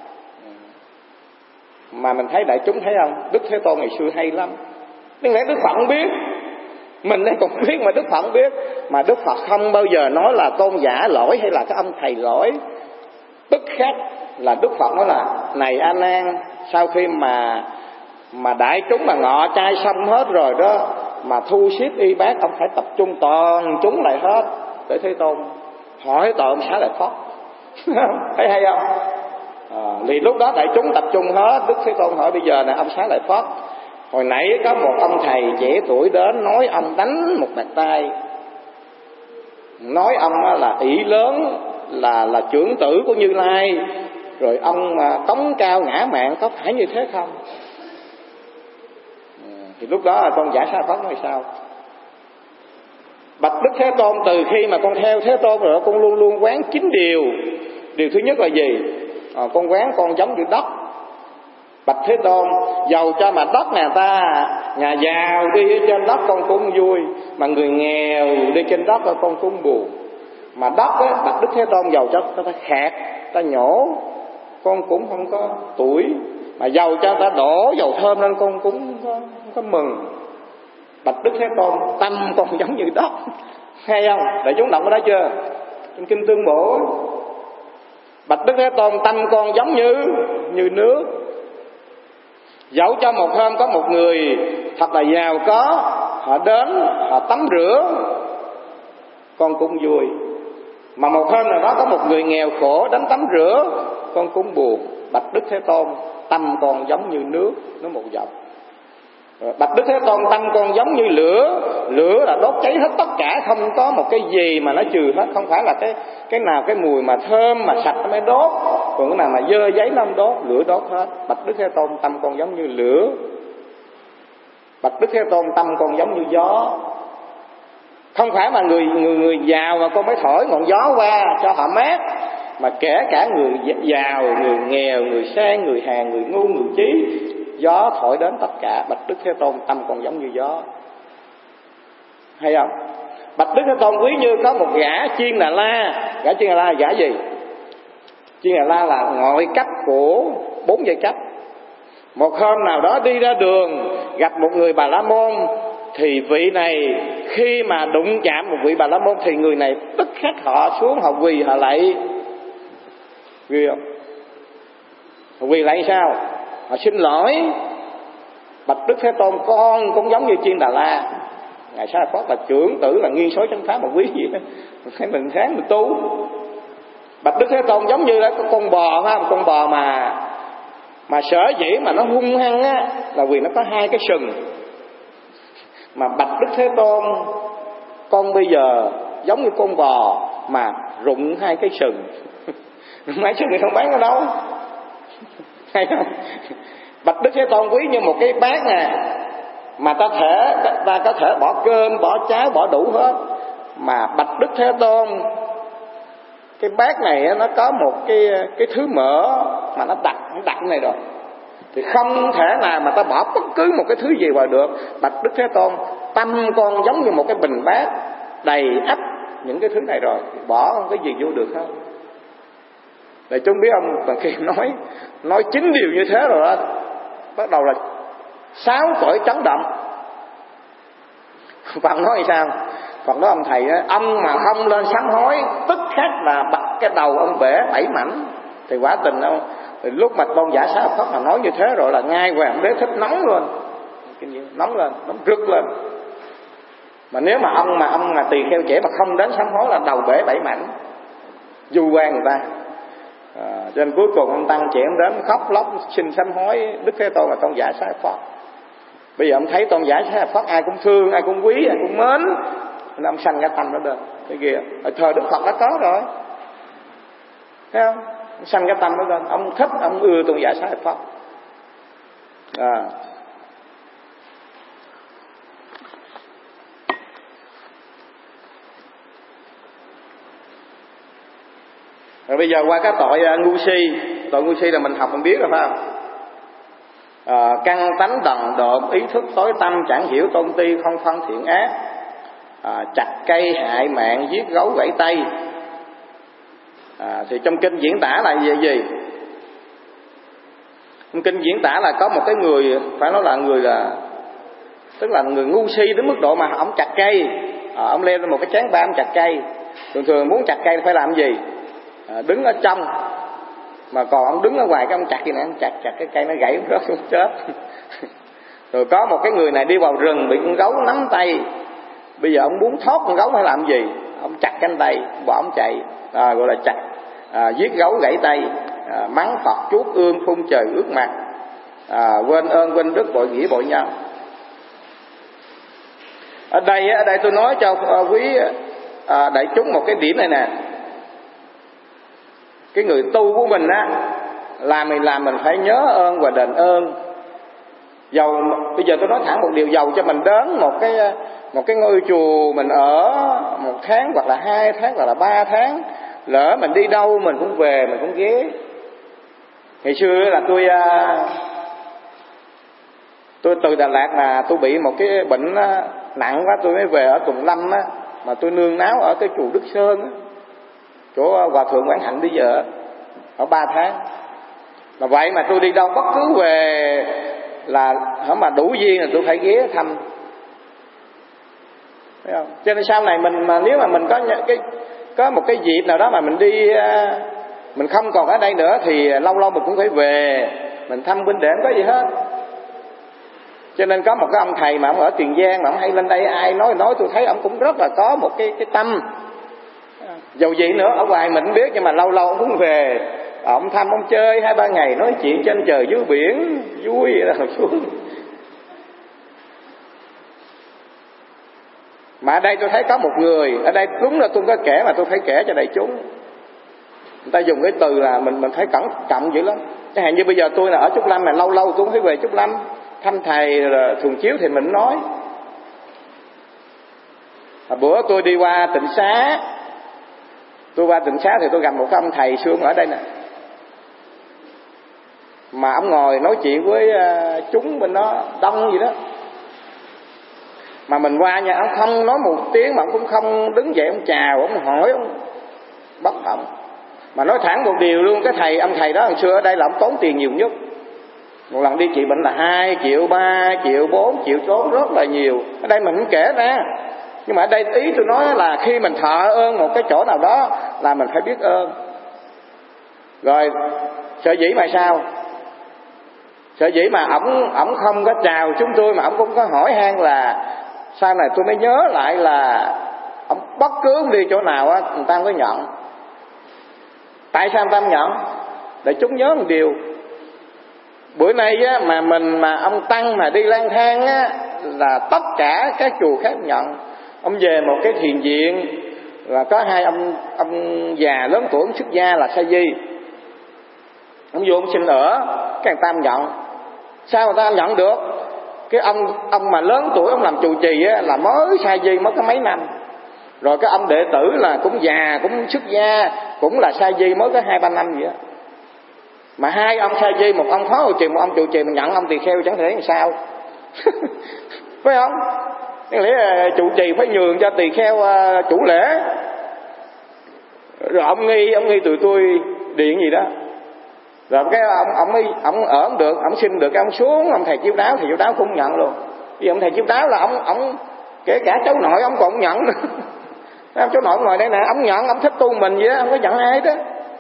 Mà mình thấy đại chúng thấy không, Đức Thế Tôn ngày xưa hay lắm. Nên lẽ Đức Phật không biết, mình đây cũng biết mà Đức Phật không biết. Mà Đức Phật không bao giờ nói là tôn giả lỗi hay là cái ông thầy lỗi. Tức khắc là Đức Phật nói là này A Nan, sau khi mà mà đại chúng mà ngọ trai xong hết rồi đó, mà thu xếp y bác, ông phải tập trung toàn chúng lại hết để Thế Tôn hỏi tội ông Xá Lợi Phất. Thấy hay không? À, thì lúc đó đại chúng tập trung hết. Đức Thế Tôn hỏi bây giờ nè ông Xá Lợi Phất, hồi nãy có một ông thầy trẻ tuổi đến nói ông đánh một bạt tay, nói ông là ỷ lớn, là là trưởng tử của Như Lai, rồi ông cống cao ngã mạn, có phải như thế không? Thì lúc đó là con giả Sa Phất nói sao? Bạch Đức Thế Tôn, từ khi mà con theo Thế Tôn rồi con luôn luôn quán chín điều. Điều thứ nhất là gì? À, con quán con giống như đất. Bạch Thế Tôn, giàu cho mà đất nhà ta, nhà giàu đi trên đất con cũng vui, mà người nghèo đi trên đất con cũng buồn. Mà đất á, Bạch Đức Thế Tôn giàu cho ta khạc, ta nhổ, con cũng không có tuổi. Mà giàu cho ta đổ dầu thơm lên con cũng không có, không có mừng. Bạch Đức Thế Tôn, tâm con giống như đất. Hay không? Đại chúng đọc ở đó chưa? Trong Kinh Tương Bổ, Bạch Đức Thế Tôn, tâm con giống như như nước. Dẫu cho một hôm có một người thật là giàu có, họ đến, họ tắm rửa, con cũng vui. Mà một hôm nào đó có một người nghèo khổ đến tắm rửa, con cũng buồn. Bạch Đức Thế Tôn, tâm con giống như nước, nó một dòng. Bạch Đức Thế Tôn, tâm con giống như lửa, lửa là đốt cháy hết tất cả, không có một cái gì mà nó trừ hết. Không phải là cái cái nào cái mùi mà thơm mà sạch nó mới đốt, còn cái nào mà dơ giấy nó không đốt, lửa đốt hết. Bạch Đức Thế Tôn, tâm con giống như lửa. Bạch Đức Thế Tôn, tâm con giống như gió. Không phải mà người người người giàu mà con mới thổi ngọn gió qua cho họ mát, mà kể cả người giàu, người nghèo, người sang, người hèn, người ngu, người trí, gió thổi đến tất cả. Bạch Đức Thế Tôn, tâm còn giống như gió. Hay không? Bạch Đức Thế Tôn, quý như có một gã Chiên Đà La. Gã Chiên Đà La là gã gì? Chiên Đà La là ngội cấp của bốn giai cấp. Một hôm nào đó đi ra đường gặp một người Bà La Môn, thì vị này khi mà đụng chạm một vị Bà La Môn thì người này tức khắc họ xuống, họ quỳ họ lạy. Ghê không? Họ quỳ lạy sao? Họ xin lỗi. Bạch Đức Thế Tôn, con cũng giống như Chiên Đà La. Ngài Sa Phất là trưởng tử, là nghiên sối chánh pháp mà quý gì đó, thấy mình sáng mình tu. Bạch Đức Thế Tôn giống như là con bò ha, một con bò mà mà sở dĩ mà nó hung hăng á, là vì nó có hai cái sừng. Mà Bạch Đức Thế Tôn, con bây giờ giống như con bò mà rụng hai cái sừng. Mấy sừng thì không bán ở đâu. Hay không? Bạch Đức Thế Tôn quý như một cái bát nè, mà ta thể ta có thể bỏ cơm, bỏ cháo, bỏ đủ hết. Mà Bạch Đức Thế Tôn, cái bát này nó có một cái cái thứ mỡ mà nó đặc nó đặc này rồi, thì không thể nào mà ta bỏ bất cứ một cái thứ gì vào được. Bạch Đức Thế Tôn, tâm con giống như một cái bình bát đầy ắp những cái thứ này rồi, thì bỏ cái gì vô được không? Để chúng biết ông, còn khi nói nói chín điều như thế rồi đó, bắt đầu là sáu cõi chấn động. Phật nói sao? Phật nói ông thầy đó, ông mà không lên sám hối tức khắc là bật cái đầu ông bể bảy mảnh. Thì quả tình đâu, thì lúc mà Tôn giả Xá Lợi Phất mà nói như thế rồi là ngay Hoàng Đế Thích nóng luôn, nóng lên, nóng rực lên. Mà nếu mà ông mà ông mà tỳ kheo trẻ mà không đến sám hối là đầu bể bảy mảnh, du quan người ta. À, cho nên cuối cùng ông tăng chuyển đến khóc lóc xin sám hối Đức Thế Tôn là Tôn giả Xá Lợi Phất. Bây giờ ông thấy Tôn giả Xá Lợi Phất ai cũng thương, ai cũng quý, ai cũng mến, nên ông sanh cái tâm đó lên. Cái kia ở thời Đức Phật đã có rồi, thấy không? Ông sanh cái tâm đó lên, ông thích, ông ưa Tôn giả Xá Lợi Phất. À. Rồi bây giờ qua cái tội uh, ngu si. Tội ngu si là mình học mình biết rồi phải không? À, căn tánh đần độn, ý thức tối tâm, chẳng hiểu tôn ti, không phân thiện ác, à, chặt cây hại mạng, giết gấu gãy tay. À, thì trong kinh diễn tả là gì gì? Trong kinh diễn tả là có một cái người, phải nói là người là tức là người ngu si đến mức độ mà ông chặt cây, à, ông leo lên một cái chán ba ông chặt cây. Thường thường muốn chặt cây phải làm gì? À, đứng ở trong, mà còn ông đứng ở ngoài cái ông chặt gì nè, ông chặt chặt cái cây nó gãy rớt xuống chết. Rồi có một cái người này đi vào rừng bị con gấu nắm tay, bây giờ ông muốn thoát con gấu phải làm gì? Ông chặt cánh tay, bỏ ông chạy, à, gọi là chặt, à, giết gấu gãy tay, à, mắng Phật chuốt ương phun trời ướt mặt, à, quên ơn quên đức bội nghĩa bội nhân. Ở đây ở đây tôi nói cho quý à, đại chúng một cái điểm này nè. Cái người tu của mình á, làm mình làm mình phải nhớ ơn và đền ơn. Dầu bây giờ tôi nói thẳng một điều, dầu cho mình đến một cái một cái ngôi chùa mình ở một tháng hoặc là hai tháng hoặc là ba tháng, lỡ mình đi đâu mình cũng về, mình cũng ghé. Ngày xưa là tôi tôi từ Đà Lạt mà tôi bị một cái bệnh nặng quá, tôi mới về ở Tùng Lâm á, mà tôi nương náu ở cái chùa Đức Sơn á, chỗ Hòa Thượng Quảng Hạnh bây giờ, ở ba tháng. Mà vậy mà tôi đi đâu bất cứ về là hổng mà đủ duyên là tôi phải ghé thăm, thấy không? Cho nên sau này mình mà nếu mà mình có cái có một cái dịp nào đó mà mình đi, mình không còn ở đây nữa thì lâu lâu mình cũng phải về mình thăm huynh đệ, không có gì hết. Cho nên có một cái ông thầy mà ông ở Tiền Giang mà ông hay lên đây, ai nói nói tôi thấy ông cũng rất là có một cái cái tâm Dầu gì nữa, ở ngoài mình không biết, nhưng mà lâu lâu ông cũng về, ông thăm, ông chơi hai ba ngày, nói chuyện trên trời dưới biển, vui là xuống. Mà ở đây tôi thấy có một người, ở đây đúng là tôi có kể mà tôi phải kể cho đại chúng. Người ta dùng cái từ là mình mình thấy cẩn trọng dữ lắm. Chẳng hạn như bây giờ tôi là ở Trúc Lâm, mà lâu lâu tôi cũng phải về Trúc Lâm thăm thầy rồi thường chiếu thì mình nói. À, bữa tôi đi qua Tịnh Xá, tôi qua Tịnh Xá thì tôi gặp một cái ông thầy xương ở đây nè, mà ông ngồi nói chuyện với uh, chúng bên đó đông gì đó, mà mình qua nha, ông không nói một tiếng mà ông cũng không đứng dậy ông chào, ông hỏi, ông bất động. Mà nói thẳng một điều luôn, cái thầy ông thầy đó hồi xưa ở đây là ông tốn tiền nhiều nhất, một lần đi trị bệnh là hai triệu, ba triệu, bốn triệu, tốn rất là nhiều. Ở đây mình không kể ra, nhưng mà ở đây ý tôi nói là khi mình thọ ơn một cái chỗ nào đó là mình phải biết ơn. Rồi sở dĩ mà sao, sở dĩ mà ổng ổng không có chào chúng tôi, mà ổng cũng có hỏi han là sau này tôi mới nhớ lại là ổng bất cứ đi chỗ nào á người ta không có nhận. Tại sao người ta không nhận? Để chúng nhớ một điều, bữa nay á, mà mình mà ông tăng mà đi lang thang á, là tất cả các chùa khác nhận. Ông về một cái thiền viện là có hai ông ông già lớn tuổi, ông xuất gia là sa di, ông vô ông xin ở, cái người ta không nhận. Sao người ta không nhận được? Cái ông ông mà lớn tuổi ông làm trụ trì á, là mới sa di mới có mấy năm, rồi cái ông đệ tử là cũng già cũng xuất gia cũng là sa di mới có hai ba năm vậy á. Mà hai ông sa di, một ông phó trụ trì, một ông trụ trì, mà nhận ông tỳ kheo chẳng thể làm sao. Phải không? Có lẽ là trụ trì phải nhường cho tỳ kheo uh, chủ lễ. Rồi ông nghi ông nghi tụi tôi điện gì đó, rồi cái ông ông ấy ông ở ông được, ông xin được cái ông xuống, ông thầy chiếu đáo, thầy chiếu đáo cũng nhận luôn. Vì ông thầy chiếu đáo là ông ông kể cả cháu nội ông còn nhận nữa. Cháu nội ngồi đây nè, ông nhận, ông thích tu mình vậy đó, ông có nhận ai đó.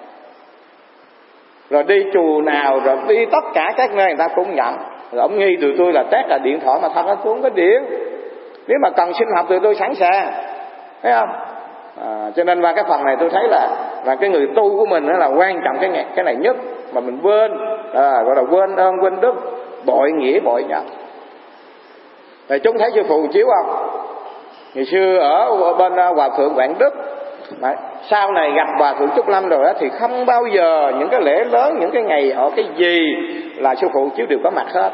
Rồi đi chùa nào, rồi đi tất cả các nơi người ta cũng nhận. Rồi ông nghi tụi tôi là test là điện thoại, mà thật nó xuống cái điện. Nếu mà cần xin học tụi tôi sẵn sàng, thấy không? À, cho nên qua cái phần này tôi thấy là là cái người tu của mình đó là quan trọng cái này, cái này nhất mà mình quên, à, gọi là quên ơn quên đức, bội nghĩa bội nhân. Rồi chúng thấy sư phụ chiếu không? Ngày xưa ở bên Hòa Thượng Vạn Đức, mà sau này gặp Hòa Thượng Trúc Lâm rồi đó, thì không bao giờ những cái lễ lớn, những cái ngày họ cái gì là sư phụ chiếu đều có mặt hết,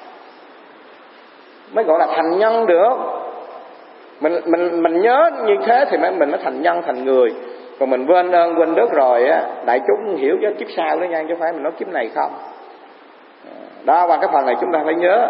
mới gọi là thành nhân được. Mình mình mình nhớ như thế thì mình mới thành nhân thành người. Còn mình quên ơn quên đức rồi á, đại chúng hiểu cho kiếp sau đó nha, chứ không phải mình nói kiếp này không. Đó, qua cái phần này chúng ta phải nhớ.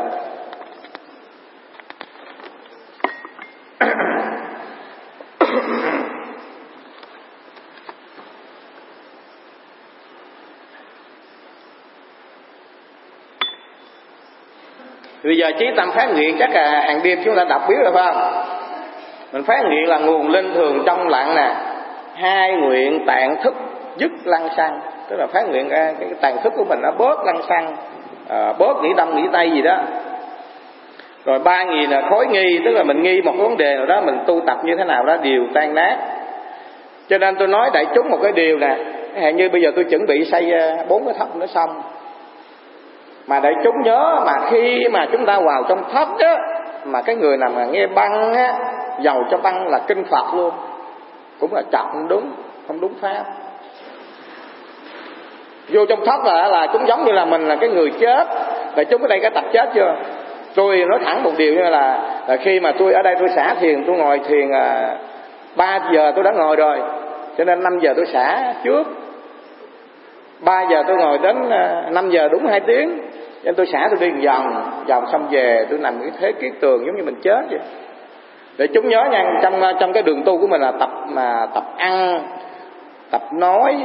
Bây giờ chí tâm phát nguyện chắc là hàng đêm chúng ta đọc biết rồi phải không? Mình phát nguyện là nguồn linh thường trong lặng nè, hai nguyện tạng thức dứt lăng xăng, tức là phát nguyện ra cái tàn thức của mình nó bớt lăng xăng, à, bớt nghĩ đông nghĩ tây gì đó. Rồi ba nghi là khối nghi, tức là mình nghi một vấn đề nào đó, mình tu tập như thế nào đó đều tan nát. Cho nên tôi nói đại chúng một cái điều nè, hạn như bây giờ tôi chuẩn bị xây bốn cái thất nó xong, mà đại chúng nhớ mà khi mà chúng ta vào trong thất á, mà cái người nào mà nghe băng á, giàu cho băng là kinh Phật luôn, cũng là chọc không đúng, không đúng pháp. Vô trong thất là là cũng giống như là mình là cái người chết. Đại chúng ở đây có tập chết chưa? Tôi nói thẳng một điều như là, là khi mà tôi ở đây tôi xả thiền, tôi ngồi thiền à, ba giờ tôi đã ngồi rồi, cho nên năm giờ tôi xả trước, ba giờ tôi ngồi đến à, năm giờ đúng hai tiếng, cho nên tôi xả tôi đi vòng vòng xong về tôi nằm cái thế kiết tường giống như mình chết vậy. Để chúng nhớ nha, trong trong cái đường tu của mình là tập mà tập ăn, tập nói,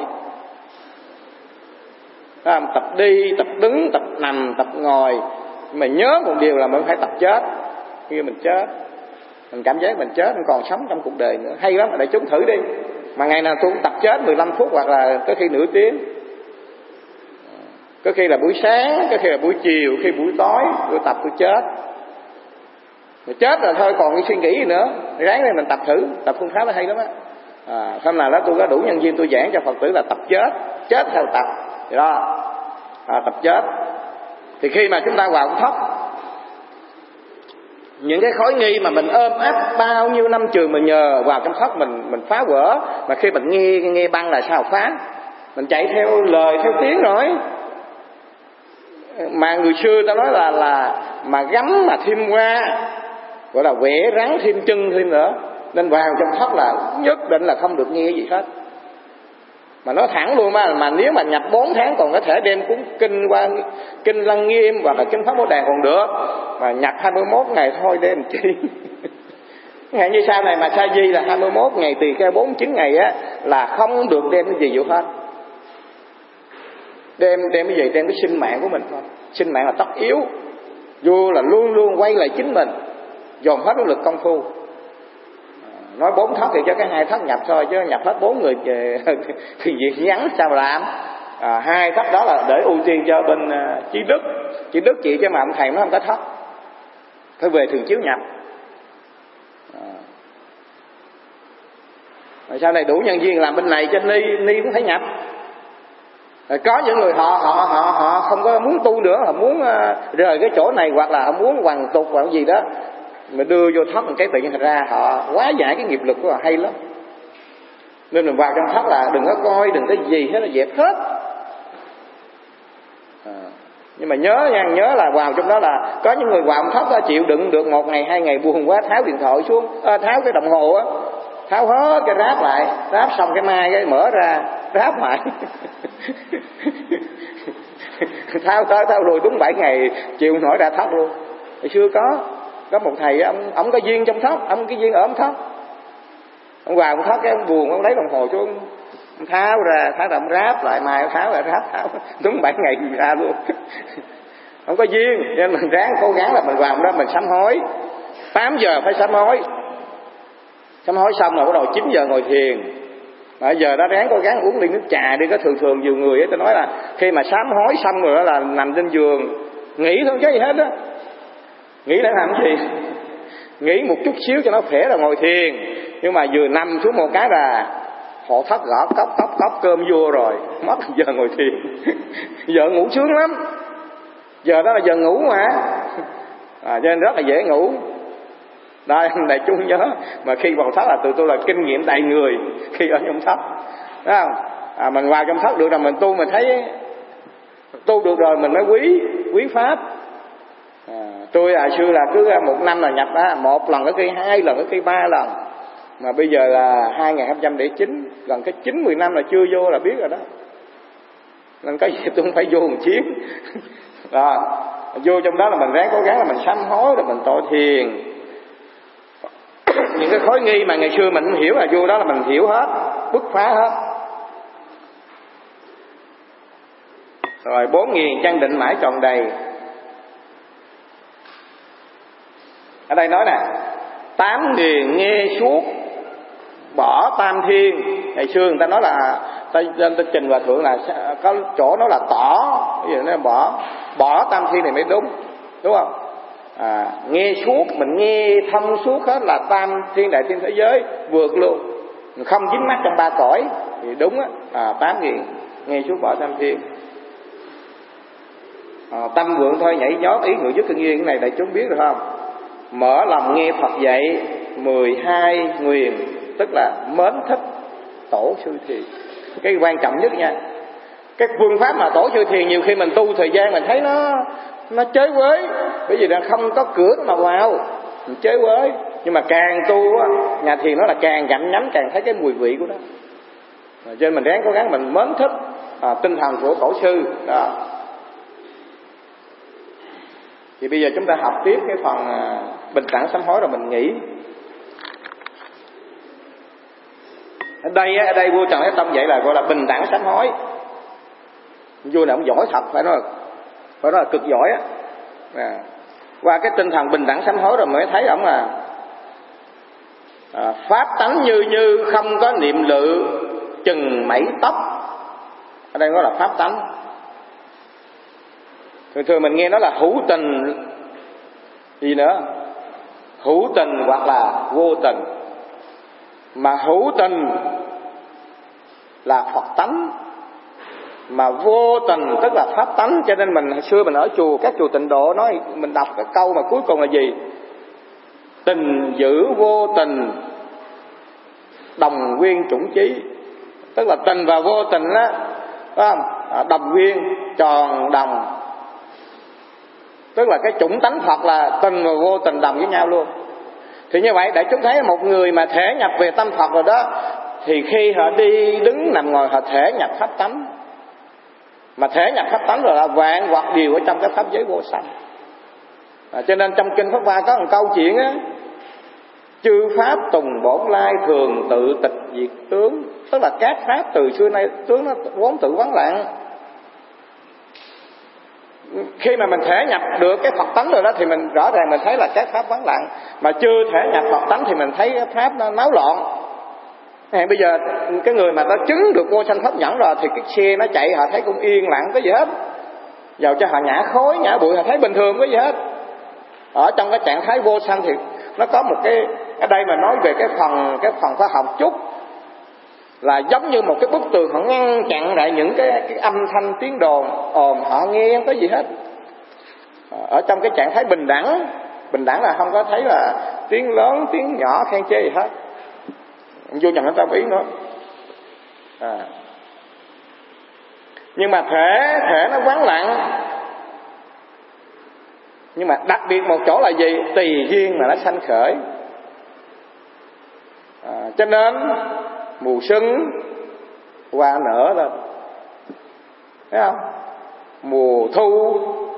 tập đi, tập đứng, tập nằm, tập ngồi. Mà nhớ một điều là mình phải tập chết. Khi mình chết, mình cảm giác mình chết, mình còn sống trong cuộc đời nữa. Hay lắm, đại chúng thử đi. Mà ngày nào tôi cũng tập chết mười lăm phút, hoặc là có khi nửa tiếng, có khi là buổi sáng, có khi là buổi chiều, khi buổi tối tôi tập tôi chết. Rồi chết rồi thôi còn cái suy nghĩ gì nữa, ráng lên mình tập thử. Tập phương pháp nó hay lắm á. À, hôm nào đó tôi có đủ nhân viên tôi giảng cho Phật tử là tập chết, chết theo tập thì đó, à, tập chết. Thì khi mà chúng ta vào công thất, những cái khối nghi mà mình ôm ấp bao nhiêu năm trường mình nhờ vào trong thất mình mình phá vỡ, mà khi mình nghe nghe băng là sao phá, mình chạy theo lời theo tiếng rồi. Mà người xưa ta nói là là mà gắm mà thêm qua, gọi là vẽ rắn thêm chân thêm nữa, nên vào trong thất là nhất định là không được nghe gì hết. Mà nói thẳng luôn mà, mà nếu mà nhập bốn tháng còn có thể đem cuốn kinh qua kinh Lăng Nghiêm hoặc là kinh Pháp Bồ Đàn còn được, mà nhập hai mươi mốt ngày thôi đem chi. Ngày như sau này mà sa di là hai mươi mốt ngày, tỳ kheo bốn mươi chín ngày á, là không được đem cái gì vô hết. Đem đem cái gì? Đem cái sinh mạng của mình thôi. Sinh mạng là tất yếu. Vô là luôn luôn quay lại chính mình, dồn hết nỗ lực công phu. Nói bốn thất thì cho cái hai thất nhập thôi, chứ nhập hết bốn người thì việc ngắn sao mà làm. À, hai thất đó là để ưu tiên cho bên uh, Chí Đức. Chí Đức chị cho mà ông thầy nó không có thất, phải về thường chiếu nhập. À. Rồi sau này đủ nhân viên làm bên này cho Ni, Ni cũng phải nhập. Rồi có những người họ họ họ họ không có muốn tu nữa, họ muốn uh, rời cái chỗ này, hoặc là họ muốn hoàn tục hoặc gì đó, mà đưa vô thất một cái tự nhiên ra họ quá giải cái nghiệp lực của họ hay lắm. Nên mình vào trong thất là đừng có coi, đừng có gì hết, là dẹp hết. À, nhưng mà nhớ nha, nhớ là vào trong đó là có những người vào trong thất đó, chịu đựng được một ngày hai ngày buồn quá tháo điện thoại xuống, à, tháo cái đồng hồ á, tháo hết cái ráp lại, ráp xong cái mai cái mở ra ráp lại. tháo tới tháo lui đúng bảy ngày chịu nổi ra thất luôn. Hồi xưa có có một thầy ông ông có duyên trong thất, ông cái duyên ở ông thất, ông vào ông thất cái ông buồn, ông lấy đồng hồ xuống, ông tháo ra, tháo ra ông ráp lại, mai tháo lại ráp, tháo đúng bảy ngày ra luôn. Không có duyên, nên mình ráng cố gắng là mình vào đó mình sám hối. Tám giờ phải sám hối, sám hối xong rồi bắt đầu chín giờ ngồi thiền. Bây giờ đó ráng cố gắng uống ly nước trà đi. Có thường thường nhiều người ấy, tôi nói là khi mà sám hối xong rồi đó là nằm trên giường nghỉ không có gì hết đó. Nghĩ để làm gì? Nghĩ một chút xíu cho nó khỏe là ngồi thiền. Nhưng mà vừa nằm xuống một cái là họ thất gõ cốc cốc cốc cơm vua rồi, mất giờ ngồi thiền. Giờ ngủ sướng lắm, giờ đó là giờ ngủ mà, à, cho nên rất là dễ ngủ. Đây đại chúng nhớ, mà khi vào thất là tụi tôi là kinh nghiệm đầy người khi ở trong thất, thấy không? À, mình vào trong thất được rồi mình tu, mình thấy tu được rồi mình mới quý quý pháp. À, tôi à xưa là cứ một năm là nhập á, một lần có khi hai lần có khi ba lần, mà bây giờ là hai nghìn không trăm lẻ chín, gần cái chín mười năm là chưa vô là biết rồi đó. Nên cái gì tôi cũng phải vô một chuyến. Rồi vô trong đó là mình ráng cố gắng là mình sám hối, rồi mình tội thiền. Những cái khối nghi mà ngày xưa mình không hiểu là vô đó là mình hiểu hết, bứt phá hết. Rồi bốn nghiền chân định mãi tròn đầy. Ở đây nói nè, tám nghiền nghe suốt bỏ tam thiên. Ngày xưa người ta nói là ta, ta, ta trình hòa thượng là có chỗ nói là tỏ, ví dụ nó bỏ bỏ tam thiên này mới đúng, đúng không? À, nghe suốt, mình nghe thông suốt hết là tam thiên đại thiên thế giới vượt luôn, mình không dính mắc trong ba cõi thì đúng á. À, tám nghiền nghe suốt bỏ tam thiên. À, tâm vượng thôi nhảy nhót ý người dứt kinh yên, cái này đại chúng biết được không? Mở lòng nghe Phật dạy mười hai nguyền, tức là mến thích tổ sư thiền. Cái quan trọng nhất nha, cái phương pháp mà tổ sư thiền nhiều khi mình tu thời gian mình thấy nó nó chế với, bởi vì nó không có cửa mà vào, mình chế với. Nhưng mà càng tu á, nhà thiền nó là càng gặm nhấm càng thấy cái mùi vị của nó. Cho nên mình ráng cố gắng mình mến thích à, tinh thần của tổ sư đó. Thì bây giờ chúng ta học tiếp cái phần à, bình đẳng sám hối rồi mình nghỉ. Ở đây ở đây vua Trần Thái Tông vậy là gọi là bình đẳng sám hối. Vua này ông giỏi thật, phải nói phải nói là cực giỏi á. À, qua cái tinh thần bình đẳng sám hối rồi mới thấy ổng là à, pháp tánh như như không có niệm lự chừng mảy tóc. Ở đây gọi là pháp tánh. Thường thường mình nghe nói là hữu tình gì nữa, hữu tình hoặc là vô tình. Mà hữu tình là Phật tánh, mà vô tình tức là pháp tánh. Cho nên mình hồi xưa mình ở chùa, các chùa Tịnh Độ nói, mình đọc cái câu mà cuối cùng là gì? Tình giữ vô tình, đồng nguyên chủng chí. Tức là tình và vô tình đó, phải không? À, đồng nguyên, tròn đồng. Tức là cái chủng tánh Phật là tình và vô tình đồng với nhau luôn. Thì như vậy để chúng thấy một người mà thể nhập về tâm Phật rồi đó, thì khi họ đi đứng nằm ngồi họ thể nhập pháp tánh. Mà thể nhập pháp tánh rồi là vạn hoặc điều ở trong cái pháp giới vô sanh. À, cho nên trong kinh Pháp Hoa có một câu chuyện á: chư pháp tùng bổn lai thường tự tịch diệt tướng. Tức là các pháp từ xưa nay tướng nó vốn tự vắng lặng. Khi mà mình thể nhập được cái Phật tánh rồi đó thì mình rõ ràng mình thấy là các pháp vắng lặng. Mà chưa thể nhập Phật tánh thì mình thấy cái pháp nó náo loạn. Bây giờ cái người mà nó chứng được vô sanh pháp nhẫn rồi thì cái xe nó chạy họ thấy cũng yên lặng, có gì hết. Dầu cho họ nhả khói nhả bụi họ thấy bình thường, có gì hết. Ở trong cái trạng thái vô sanh thì nó có một cái, ở đây mà nói về cái phần cái phần khoa học chút, là giống như một cái bức tường họ ngăn chặn lại những cái, cái âm thanh tiếng đồn ồn, họ nghe không có gì hết. Ở trong cái trạng thái bình đẳng, bình đẳng là không có thấy là tiếng lớn tiếng nhỏ khen chê gì hết. Vô nhận nó ta ý nữa. À. Nhưng mà thể thể nó vắng lặng. Nhưng mà đặc biệt một chỗ là gì? Tùy duyên mà nó sanh khởi. À, cho nên mùa xuân hoa nở lên, thấy không? Mùa thu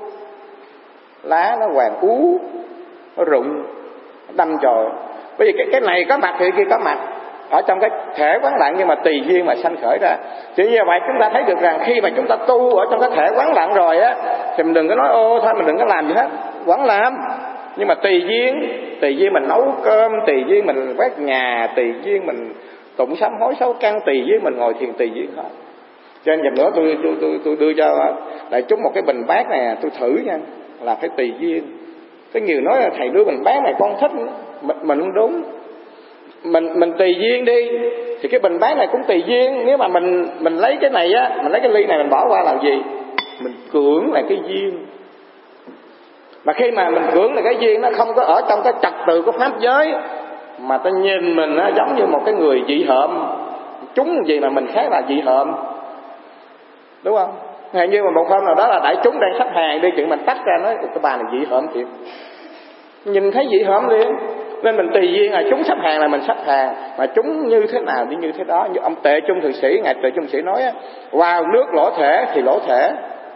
lá nó hoàng ú, nó rụng, nó đâm chồi. Bởi vì cái cái này có mặt thì kia có mặt. Ở trong cái thể quán lặng nhưng mà tùy duyên mà sanh khởi ra. Chỉ như vậy chúng ta thấy được rằng khi mà chúng ta tu ở trong cái thể quán lặng rồi á, thì mình đừng có nói ô thôi mình đừng có làm gì hết, vẫn làm. Nhưng mà tùy duyên, tùy duyên mình nấu cơm, tùy duyên mình quét nhà, tùy duyên mình tụng sám hối sáu căn, tùy duyên mình ngồi thiền, tùy duyên hết. Cho nên dần nữa tôi tôi tôi tôi đưa cho đại chúng một cái bình bát này, tôi thử nha, là phải tùy duyên. Cái nhiều nói là thầy đưa bình bát này con thích, mình, mình không đúng. Mình mình tùy duyên đi thì cái bình bát này cũng tùy duyên. Nếu mà mình mình lấy cái này á, mình lấy cái ly này mình bỏ qua làm gì? Mình cưỡng lại cái duyên. Mà khi mà mình cưỡng lại cái duyên, nó không có ở trong cái trật tự của pháp giới, mà ta nhìn mình nó giống như một cái người dị hợm. Chúng gì mà mình khác là dị hợm, đúng không? Hay như mà một hôm nào đó là đại chúng đang xếp hàng đi, chuyện mình tách ra nói cái bà này dị hợm thiệt, nhìn thấy dị hợm liền. Nên mình tùy duyên là chúng sắp hàng là mình sắp hàng, mà chúng như thế nào thì như thế đó. Như ông Tệ Trung Thượng Sĩ, ngài Tệ Trung Sĩ nói á, vào nước lỗ thể thì lỗ thể,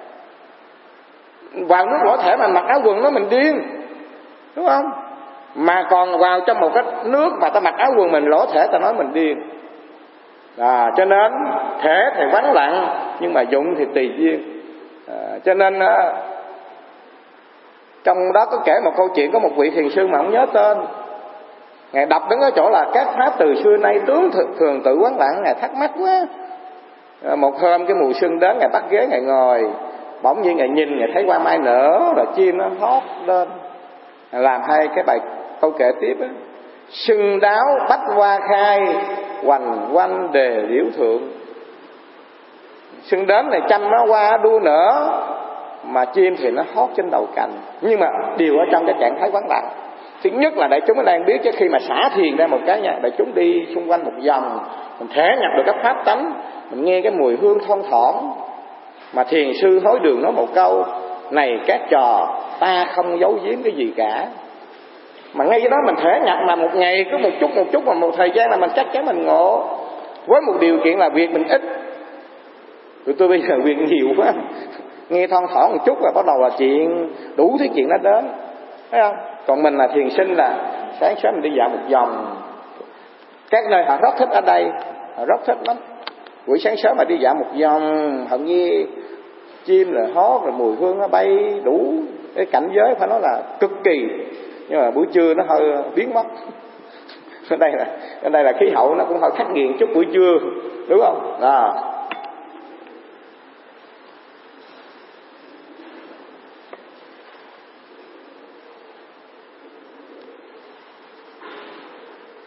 vào nước lỗ thể mà mặc áo quần nó mình điên, đúng không? Mà còn vào trong một cái nước mà ta mặc áo quần mình lỗ thể, ta nói mình điên. À, cho nên thể thì vắng lặng nhưng mà dụng thì tùy duyên. À, cho nên à, trong đó có kể một câu chuyện, có một vị thiền sư mà không nhớ tên, ngài đọc đến cái chỗ là các pháp từ xưa nay tướng thường, thường tự quán lặng. Ngài thắc mắc quá. À, một hôm cái mùa xuân đến, ngài bắt ghế ngài ngồi, bỗng nhiên ngài nhìn, ngài thấy hoa mai nở rồi chim nó hót lên, ngài làm hai cái bài câu kệ tiếp á: xuân đáo bách hoa khai, hoành quanh đề liễu thượng. Xuân đến này trăm nó hoa đua nở, mà chim thì nó hót trên đầu cành. Nhưng mà đều ở trong cái trạng thái vắng lặng. Thứ nhất là đại chúng nó đang biết, chứ khi mà xả thiền ra một cái nha, đại chúng đi xung quanh một vòng, mình thể nhập được các pháp tánh, mình nghe cái mùi hương thon thoảng. Mà thiền sư Hối Đường nói một câu: này các trò, ta không giấu giếm cái gì cả. Mà ngay cái đó mình thể nhập mà một ngày cứ một chút một chút, mà một thời gian là mình chắc chắn mình ngộ. Với một điều kiện là việc mình ít. Tụi tôi bây giờ việc nhiều quá, nghe thon thoảng một chút và bắt đầu là chuyện đủ thứ chuyện nó đến, thấy không? Còn mình là thiền sinh là sáng sớm mình đi dạo một vòng. Các nơi họ rất thích ở đây, họ rất thích lắm. Buổi sáng sớm mà đi dạo một vòng, họ nghe chim rồi hót rồi mùi hương nó bay đủ cái cảnh giới, phải nói là cực kỳ. Nhưng mà buổi trưa nó hơi biến mất. Ở đây là ở đây là khí hậu nó cũng hơi khắc nghiệt chút buổi trưa, đúng không? À.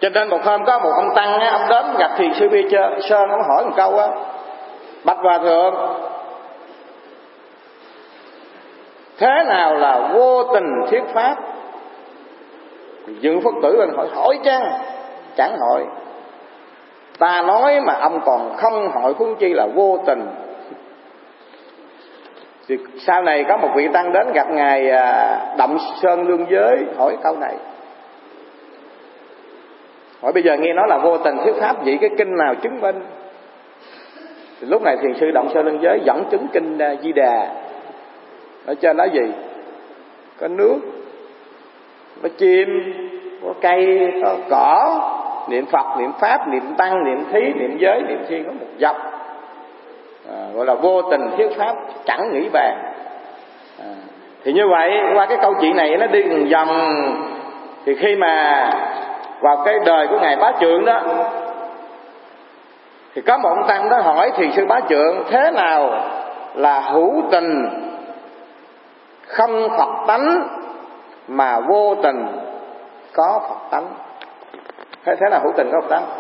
Cho nên một hôm có một ông tăng á, ông đến gặp thiền sư Bi Sơn, ông hỏi một câu á: bạch hòa thượng, thế nào là vô tình thuyết pháp? Dự Phật tử lên hỏi: hỏi chăng? Chẳng hỏi. Ta nói mà ông còn không hỏi, huống chi là vô tình. Thì sau này có một vị tăng đến gặp ngài Động Sơn Lương Giới, hỏi câu này, hỏi bây giờ nghe nói là vô tình thuyết pháp, vậy cái kinh nào chứng minh? Thì lúc này thiền sư Động Sơn Lương Giới dẫn chứng kinh Di Đà. Ở trên đó gì? Có nước, có chim, có cây, có cỏ, niệm Phật, niệm Pháp, niệm Tăng, niệm Thí, niệm Giới, niệm Thiên, có một dọc, à, gọi là vô tình thuyết pháp, chẳng nghĩ bàn. À, thì như vậy qua cái câu chuyện này nó đi đường vòng. Thì khi mà vào cái đời của ngài Bá Trượng đó, thì có một ông tăng đó hỏi thiền sư Bá Trượng: thế nào là hữu tình không Phật tánh mà vô tình có Phật tánh? Thế thế nào hữu tình có Phật tánh?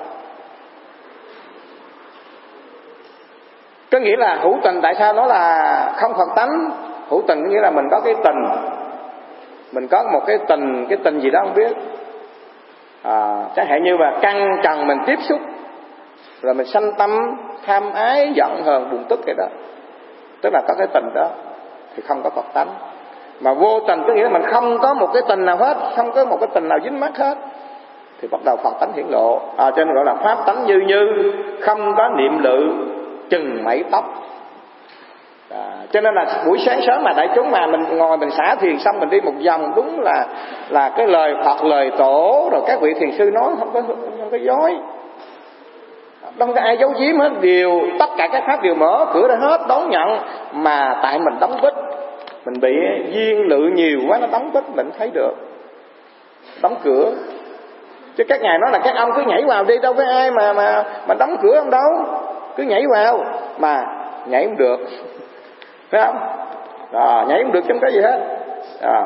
Có nghĩa là hữu tình tại sao nó là không Phật tánh? Hữu tình có nghĩa là mình có cái tình, mình có một cái tình, cái tình gì đó không biết, à, chẳng hạn như là căn trần mình tiếp xúc rồi mình sanh tâm tham ái giận hờn buồn tức cái đó, tức là có cái tình đó thì không có Phật tánh. Mà vô tình có nghĩa là mình không có một cái tình nào hết, không có một cái tình nào dính mắc hết, thì bắt đầu Phật tánh hiển lộ. À, cho nên gọi là pháp tánh như như, không có niệm lự chừng mảy tóc. À, cho nên là buổi sáng sớm mà đại chúng mà mình ngồi mình xả thiền xong mình đi một vòng, đúng là là cái lời Phật, lời Tổ rồi các vị thiền sư nói không có không có dối, không có ai giấu giếm hết, đều tất cả các pháp đều mở cửa ra hết đón nhận. Mà tại mình đóng bít, mình bị duyên lự nhiều quá, nó đóng bít mình thấy được, đóng cửa. Chứ các ngài nói là các ông cứ nhảy vào đi, đâu có ai mà mà mà đóng cửa ông đâu, cứ nhảy vào. Mà nhảy không được, phải không? À, nhảy không được chẳng có gì hết. À.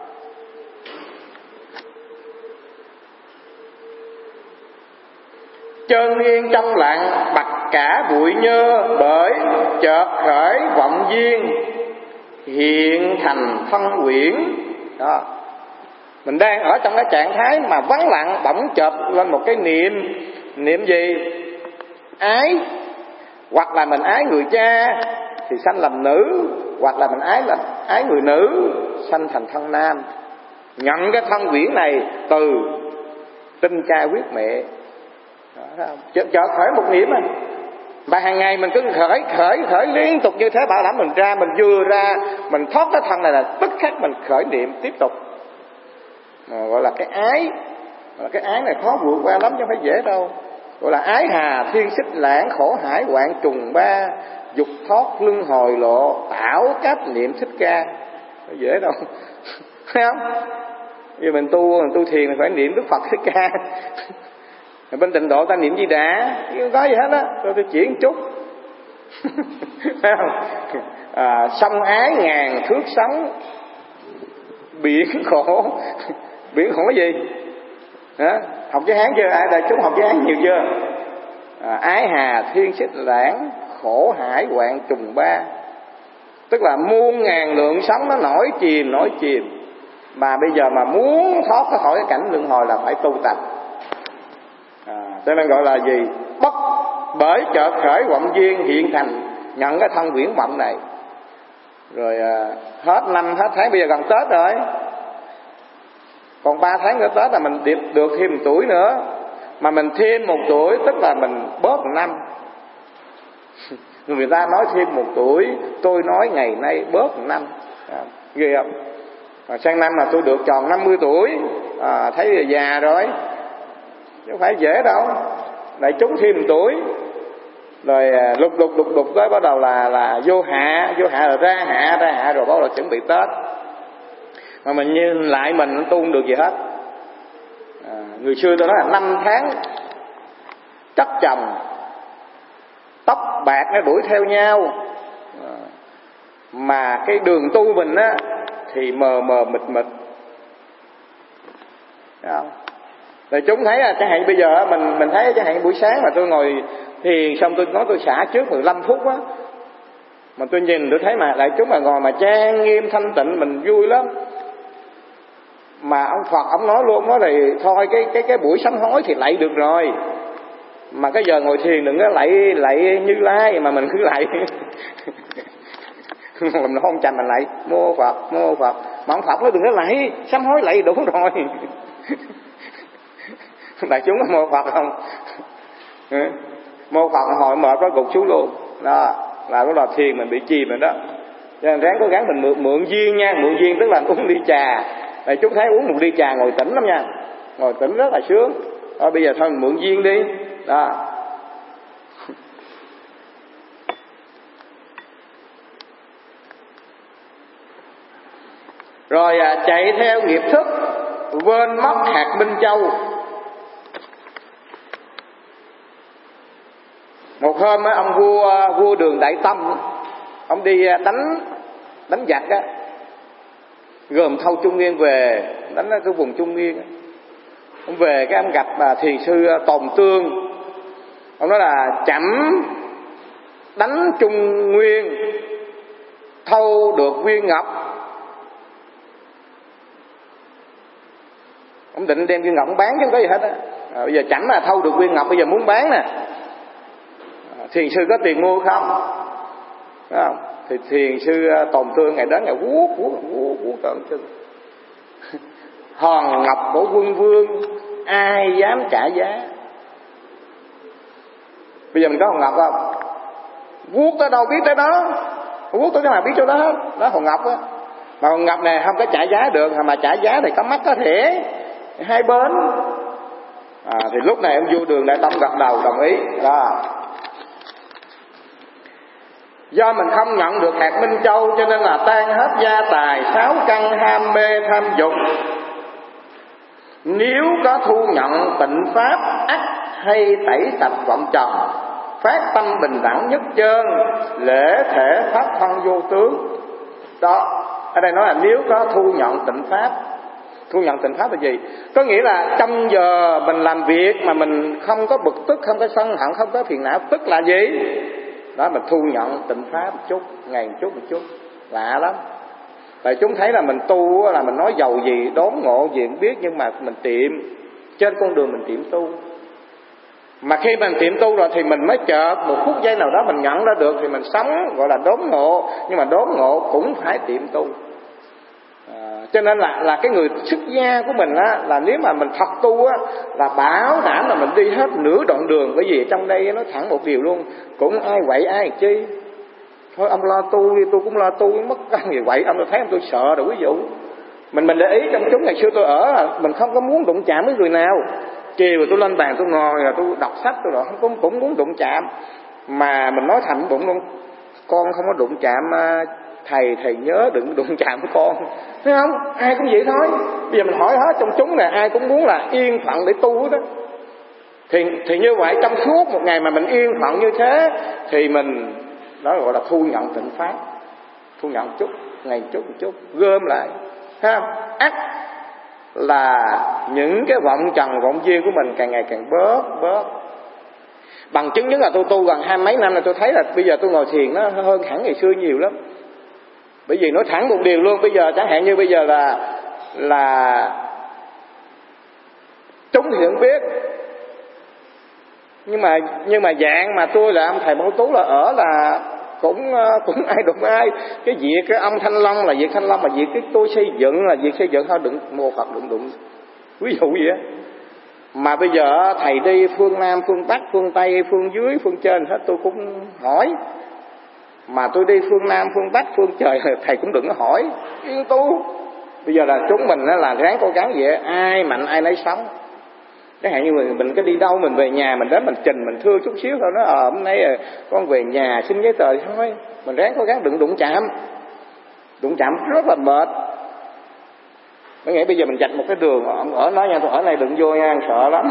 Chân yên trong lặng bạch cả bụi nhơ, bởi chợt khởi vọng duyên hiện thành thân quyển. Đó, mình đang ở trong cái trạng thái mà vắng lặng, bỗng chợt lên một cái niệm. Niệm gì? Ái. Hoặc là mình ái người cha thì sanh làm nữ, hoặc là mình ái là ái người nữ sanh thành thân nam. Nhận cái thân quyển này từ tinh cha huyết mẹ. Đó, chợt chợt khởi một niệm à. Mà hàng ngày mình cứ khởi khởi khởi liên tục như thế, bảo đảm mình ra, mình vừa ra mình thoát cái thân này là tức khắc mình khởi niệm tiếp tục. À, gọi là cái ái. Gọi là cái ái này khó vượt qua lắm chứ không phải dễ đâu. Gọi là ái hà thiên xích lãng, khổ hải hoạn trùng ba, dục thoát luân hồi lộ, tạo cáp niệm thích ca. Không dễ đâu. Thấy không? Vì mình tu, mình tu thiền mình phải niệm Đức Phật Thích Ca. Bên Tịnh Độ ta niệm Di Đà, không có gì hết á, tôi tôi chuyển một chút. Thấy không? À, sông ái ngàn thước sóng, biển khổ. Biển khổ cái gì? Hả? Học chữ Hán chưa? Ai đại chúng học chữ Hán nhiều chưa? À, ái hà thiên xích lãng, khổ hải hoạn trùng ba. Tức là muôn ngàn lượng sóng nó nổi chìm nổi chìm. Mà bây giờ mà muốn thoát ra khỏi cái cảnh luân hồi là phải tu tập. À, cho nên gọi là gì? Bất bởi chợt khởi vọng duyên hiện thành, nhận cái thân quyển vọng này. Rồi à, hết năm hết tháng, bây giờ gần Tết rồi, còn ba tháng nữa Tết là mình được, được thêm một tuổi nữa. Mà mình thêm một tuổi tức là mình bớt một năm. Người ta nói thêm một tuổi, tôi nói ngày nay bớt một năm. À, ghê không? À, sang năm là tôi được tròn năm mươi tuổi, à, thấy là già rồi, chứ không phải dễ đâu. Lại trúng thêm một tuổi, rồi à, lục lục lục lục tới bắt đầu là là vô hạ, vô hạ rồi ra hạ, ra hạ rồi bắt đầu chuẩn bị Tết. Mà mình nhìn lại mình tu không được gì hết. À, người xưa tôi nói là năm tháng chất chồng, tóc bạc nó đuổi theo nhau, à, mà cái đường tu mình á thì mờ mờ mịt mịt. Thấy không? Rồi chúng thấy là chẳng hạn bây giờ mình mình thấy chẳng hạn buổi sáng mà tôi ngồi thiền xong tôi nói tôi xả trước mười lăm phút á, mà tôi nhìn tôi thấy mà đại chúng mà ngồi mà trang nghiêm thanh tịnh mình vui lắm. Mà ông Phật ông nói luôn đó thì thôi cái cái cái buổi sám hối thì lạy được rồi, mà cái giờ ngồi thiền đừng có lạy lạy Như Lai mà mình cứ lạy mình không chành mình lạy mô Phật mô Phật, mà ông Phật nói đừng có lạy, sám hối lạy đủ rồi đại chúng có mô Phật không? Mô Phật hồi mệt nó gục xuống luôn đó, là lúc đó thiền mình bị chìm rồi đó. Cho nên ráng cố gắng mình mượn, mượn duyên nha, mượn duyên tức là uống ly trà. Đại chúng thấy uống một ly trà ngồi tỉnh lắm nha, ngồi tỉnh rất là sướng. Đó, bây giờ thôi mình mượn duyên đi đó. Rồi à, chạy theo nghiệp thức quên mất hạt Minh Châu. Một hôm á, ông vua vua Đường Đại Tông, ông đi đánh đánh giặc á, gồm thâu Trung Nguyên về, đánh cái vùng Trung Nguyên. Ông về cái ông gặp bà thiền sư Tồn Tương. Ông nói là chậm đánh Trung Nguyên, thâu được Nguyên Ngọc. Ông định đem Nguyên Ngọc bán chứ không có gì hết á. À, bây giờ chậm là thâu được Nguyên Ngọc, bây giờ muốn bán nè. À, thiền sư có tiền mua không? Đúng không? Thì thiền sư Tồn Tương ngày đến ngày vuốt vuốt vuốt vuốt tận chân. Hòn ngọc của quân vương ai dám trả giá? Bây giờ mình có hòn ngọc không? Vuốt tới đâu biết tới đó, vuốt tới cái nào biết chỗ đó hết. Đó hòn ngọc á. Mà hòn ngọc này không có trả giá được, mà trả giá thì có mắt có thể hai bên. À, thì lúc này ông vua Đường Đại Tông gật đầu đồng ý đó. Do mình không nhận được hạt Minh Châu cho nên là tan hết gia tài, sáu căn ham mê tham dục. Nếu có thu nhận tịnh pháp, ắt hay tẩy sạch vọng trần, phát tâm bình đẳng nhất chân, lễ thể pháp thân vô tướng. Đó, ở đây nói là nếu có thu nhận tịnh pháp. Thu nhận tịnh pháp là gì? Có nghĩa là trong giờ mình làm việc mà mình không có bực tức, không có sân hận, không có phiền não, tức là gì? Đó, mình thu nhận tịnh pháp một chút, ngày một chút một chút, lạ lắm. Tại chúng thấy là mình tu là mình nói giàu gì, đốn ngộ gì không biết, nhưng mà mình tiệm, trên con đường mình tiệm tu. Mà khi mình tiệm tu rồi thì mình mới chợt một phút giây nào đó mình nhận ra được thì mình sống gọi là đốn ngộ, nhưng mà đốn ngộ cũng phải tiệm tu. À, cho nên là là cái người xuất gia của mình á, là nếu mà mình thật tu á, là bảo đảm là mình đi hết nửa đoạn đường. Bởi vì trong đây nói thẳng một điều luôn, cũng ai quậy ai chi. Thôi ông lo tu đi, tôi cũng lo tu, mất cái gì quậy ông, tôi thấy ông tôi sợ rồi. Ví dụ mình mình để ý trong chúng ngày xưa tôi ở là mình không có muốn đụng chạm với người nào. Chiều rồi tôi lên bàn tôi ngồi rồi tôi đọc sách, tôi không cũng cũng muốn đụng chạm. Mà mình nói thầm bụng luôn, con không có đụng chạm thầy, thầy nhớ đừng đụng chạm với con, thấy không? Ai cũng vậy thôi. Bây giờ mình hỏi hết trong chúng này ai cũng muốn là yên phận để tu đó. Thì thì như vậy trong suốt một ngày mà mình yên phận như thế thì mình đó gọi là thu nhận tịnh pháp, thu nhận chút, ngày chút một chút, gom lại, thấy không? Ắt là những cái vọng trần vọng duyên của mình càng ngày càng bớt bớt. Bằng chứng nhất là tôi tu gần hai mấy năm là tôi thấy là bây giờ tôi ngồi thiền nó hơn hẳn ngày xưa nhiều lắm. Bởi vì nói thẳng một điều luôn, bây giờ chẳng hạn như bây giờ là là chúng thì không biết, nhưng mà nhưng mà dạng mà tôi là ông thầy Bảo Tú là ở là cũng cũng ai đụng ai. Cái việc cái ông Thanh Long là việc Thanh Long, mà việc cái tôi xây dựng là việc xây dựng, thôi đừng mô Phật đừng đụng, ví dụ vậy á. Mà bây giờ thầy đi phương Nam, phương Bắc, phương Tây, phương dưới, phương trên hết tôi cũng hỏi. Mà tôi đi phương Nam, phương Bắc, phương trời thầy cũng đừng có hỏi, yêu tu. Bây giờ là chúng mình là ráng cố gắng vậy, ai mạnh ai nấy sống. Chẳng hạn như mình, mình có đi đâu mình về nhà mình đến mình trình mình thưa chút xíu thôi, nó ờ hôm nay con về nhà xin giấy tờ thôi. Mình ráng cố gắng đừng đụng chạm, đụng chạm rất là mệt. Có nghĩa bây giờ mình dạch một cái đường, ông ở nói nha, tôi ở này đừng vô nha, sợ lắm.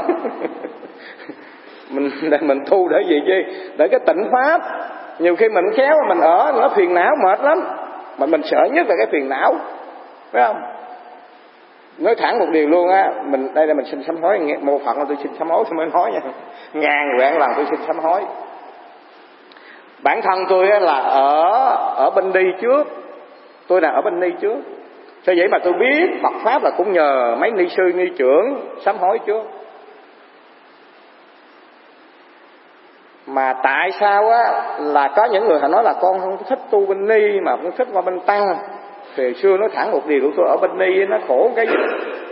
mình mình thu để gì chứ? Để cái tịnh pháp. Nhiều khi mình khéo mình ở nó phiền não mệt lắm, mà mình sợ nhất là cái phiền não, phải không? Nói thẳng một điều luôn á, mình đây là mình xin sám hối, một phận là tôi xin sám hối, tôi mới nói nha, ngàn vạn lần tôi xin sám hối. Bản thân tôi á là ở ở bên đi trước, tôi là ở bên ni trước, thế vậy mà tôi biết Phật pháp là cũng nhờ mấy ni sư ni trưởng sám hối trước. Mà tại sao á là có những người họ nói là con không thích tu bên ni mà cũng thích qua bên tăng, thì xưa nói thẳng một điều của tôi, ở bên ni nó khổ cái gì.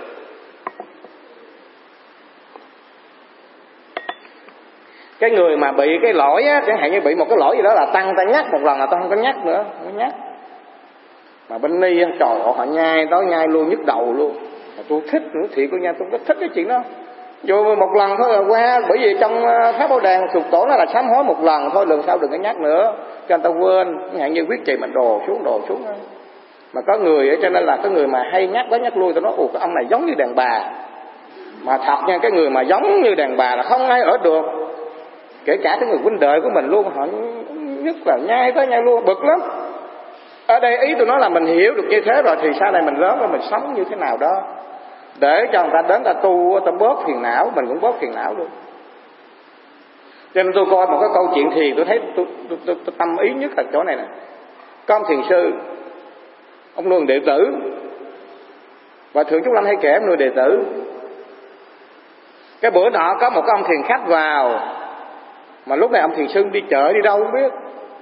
Cái người mà bị cái lỗi á, chẳng hạn như bị một cái lỗi gì đó là tăng ta nhắc một lần là ta không có nhắc nữa, không có nhắc. Mà bên ni trời ơi, họ nhai đó nhai luôn, nhức đầu luôn. Mà tôi thích nữa, thiệt của nha, tôi rất thích cái chuyện đó. Dù một lần thôi là qua, bởi vì trong Pháp Bảo Đàn thuộc tổ nó là sám hối một lần thôi, lần sau đừng có nhắc nữa, cho người ta quên. Chẳng hạn như quyết trì mình đồ xuống đồ xuống đó. Mà có người ở cho nên là cái người mà hay nhắc đó nhắc lui, tôi nói ồ cái ông này giống như đàn bà. Mà thật nha, cái người mà giống như đàn bà là không ai ở được. Kể cả cái người huynh đệ của mình luôn, họ nhất là nhai tới nhai luôn, bực lắm. Ở đây ý tôi nói là mình hiểu được như thế rồi thì sau này mình lớn rồi mình sống như thế nào đó để cho người ta đến ta tu, ta bớt phiền não, mình cũng bớt phiền não luôn. Cho nên tôi coi một cái câu chuyện thiền, tôi thấy tôi, tôi, tôi, tôi tâm ý nhất là chỗ này nè. Có ông thiền sư, ông nuôi đệ tử, và Thượng Trúc Lâm hay kể ông nuôi đệ tử. Cái bữa nọ có một cái ông thiền khách vào, mà lúc này ông thiền sư đi chợ đi đâu không biết.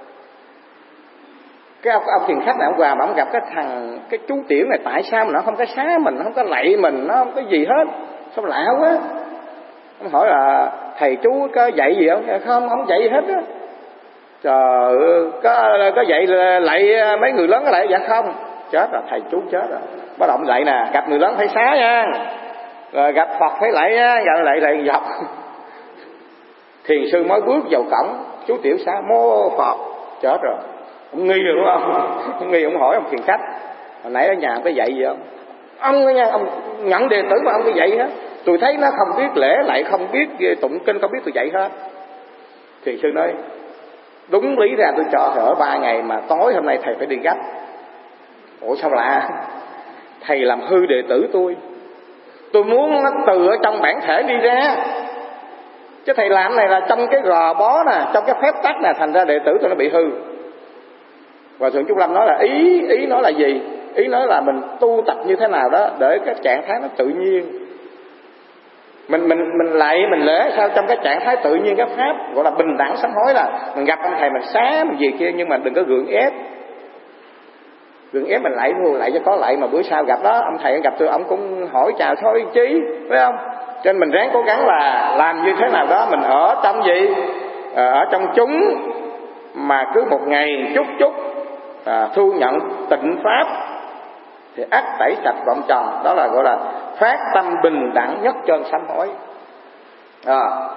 Cái ông, ông thiền khách này ông vào mà ông gặp cái thằng cái chú tiểu này, tại sao mà nó không có xá mình, nó không có lạy mình, nó không có gì hết, sao lạ quá. Ông hỏi là thầy chú có dạy gì không? Không, không dạy gì hết á. Trời ơi, có có dạy lạy mấy người lớn có lạy? Dạ không. Chết rồi, thầy chú chết rồi. Bắt đầu lạy nè, gặp người lớn phải xá nha, rồi gặp Phật phải lạy nha, gặp lạy lạy dọc. Thiền sư mới bước vào cổng, chú tiểu xá mô Phật. Chết rồi, ông nghi rồi đúng không? Ông nghi, ông hỏi ông thiền khách hồi nãy ở nhà ông có dạy gì không? Ông đó nha, ông nhận đệ tử mà ông có dạy hết. Tôi thấy nó không biết lễ lại, không biết tụng kinh, không biết tôi dạy hết. Thiền sư nói đúng lý ra tôi cho thầy ở ba ngày mà tối hôm nay thầy phải đi gấp. Ủa sao lạ? Thầy làm hư đệ tử tôi. Tôi muốn nó từ ở trong bản thể đi ra, chứ thầy làm này là trong cái gò bó nè, trong cái phép tắc nè, thành ra đệ tử tôi nó bị hư. Và Thượng Trúc Lâm nói là ý ý nói là gì? Ý nói là mình tu tập như thế nào đó để cái trạng thái nó tự nhiên. Mình mình mình lại mình lễ sao trong cái trạng thái tự nhiên, cái pháp gọi là bình đẳng sám hối, là mình gặp ông thầy mình xá mình gì kia, nhưng mà đừng có gượng ép. Gượng ép mình lại mua lại cho có lại, mà bữa sau gặp đó ông thầy gặp tôi, ông cũng hỏi chào thôi chí, phải không? Cho nên mình ráng cố gắng là làm như thế nào đó mình ở trong gì, ở trong chúng mà cứ một ngày chút chút à, thu nhận tịnh pháp thì ắt tẩy sạch vọng trần. Đó là gọi là phát tâm bình đẳng nhất chân sám hối. À.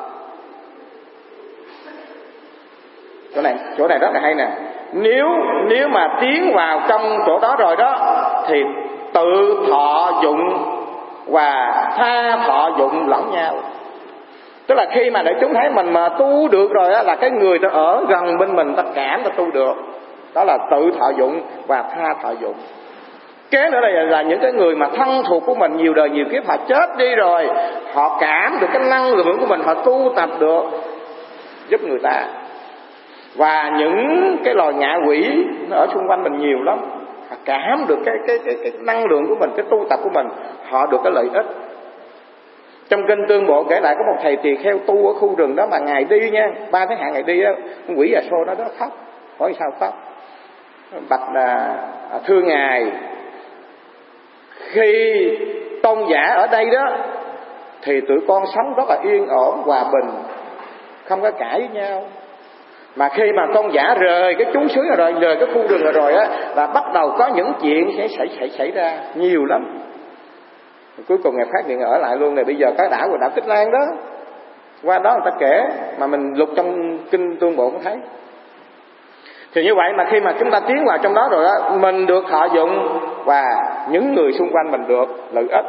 Chỗ này chỗ này rất là hay nè. Nếu nếu mà tiến vào trong chỗ đó rồi đó thì tự thọ dụng và tha thọ dụng lẫn nhau. Tức là khi mà để chúng thấy mình mà tu được rồi đó, là cái người ta ở gần bên mình ta cảm ta tu được. Đó là tự thọ dụng và tha thọ dụng. Kế nữa là, là những cái người mà thân thuộc của mình nhiều đời nhiều kiếp, họ chết đi rồi, họ cảm được cái năng lượng của mình, họ tu tập được, giúp người ta. Và những cái loài ngạ quỷ nó ở xung quanh mình nhiều lắm, họ cảm được cái, cái, cái, cái năng lượng của mình, cái tu tập của mình, họ được cái lợi ích. Trong kinh Tương Bộ kể lại có một thầy tỳ kheo tu ở khu rừng đó, mà ngày đi nha, ba tháng hạn ngày đi á, quỷ già xô nó đó khóc. Hỏi sao khóc? Bạch là thưa ngài, khi tôn giả ở đây đó thì tụi con sống rất là yên ổn hòa bình, không có cãi với nhau. Mà khi mà tôn giả rời cái chú xứ rồi, rời cái khu rừng rồi rồi á, là bắt đầu có những chuyện sẽ xảy xảy xảy ra nhiều lắm. Cuối cùng ngài phát hiện ở lại luôn. Ngày bây giờ cái đảo của đảo Tích Lan đó, qua đó người ta kể mà mình lục trong kinh Tương Bộ cũng thấy. Thì như vậy mà khi mà chúng ta tiến vào trong đó rồi đó, mình được thọ dụng và những người xung quanh mình được lợi ích.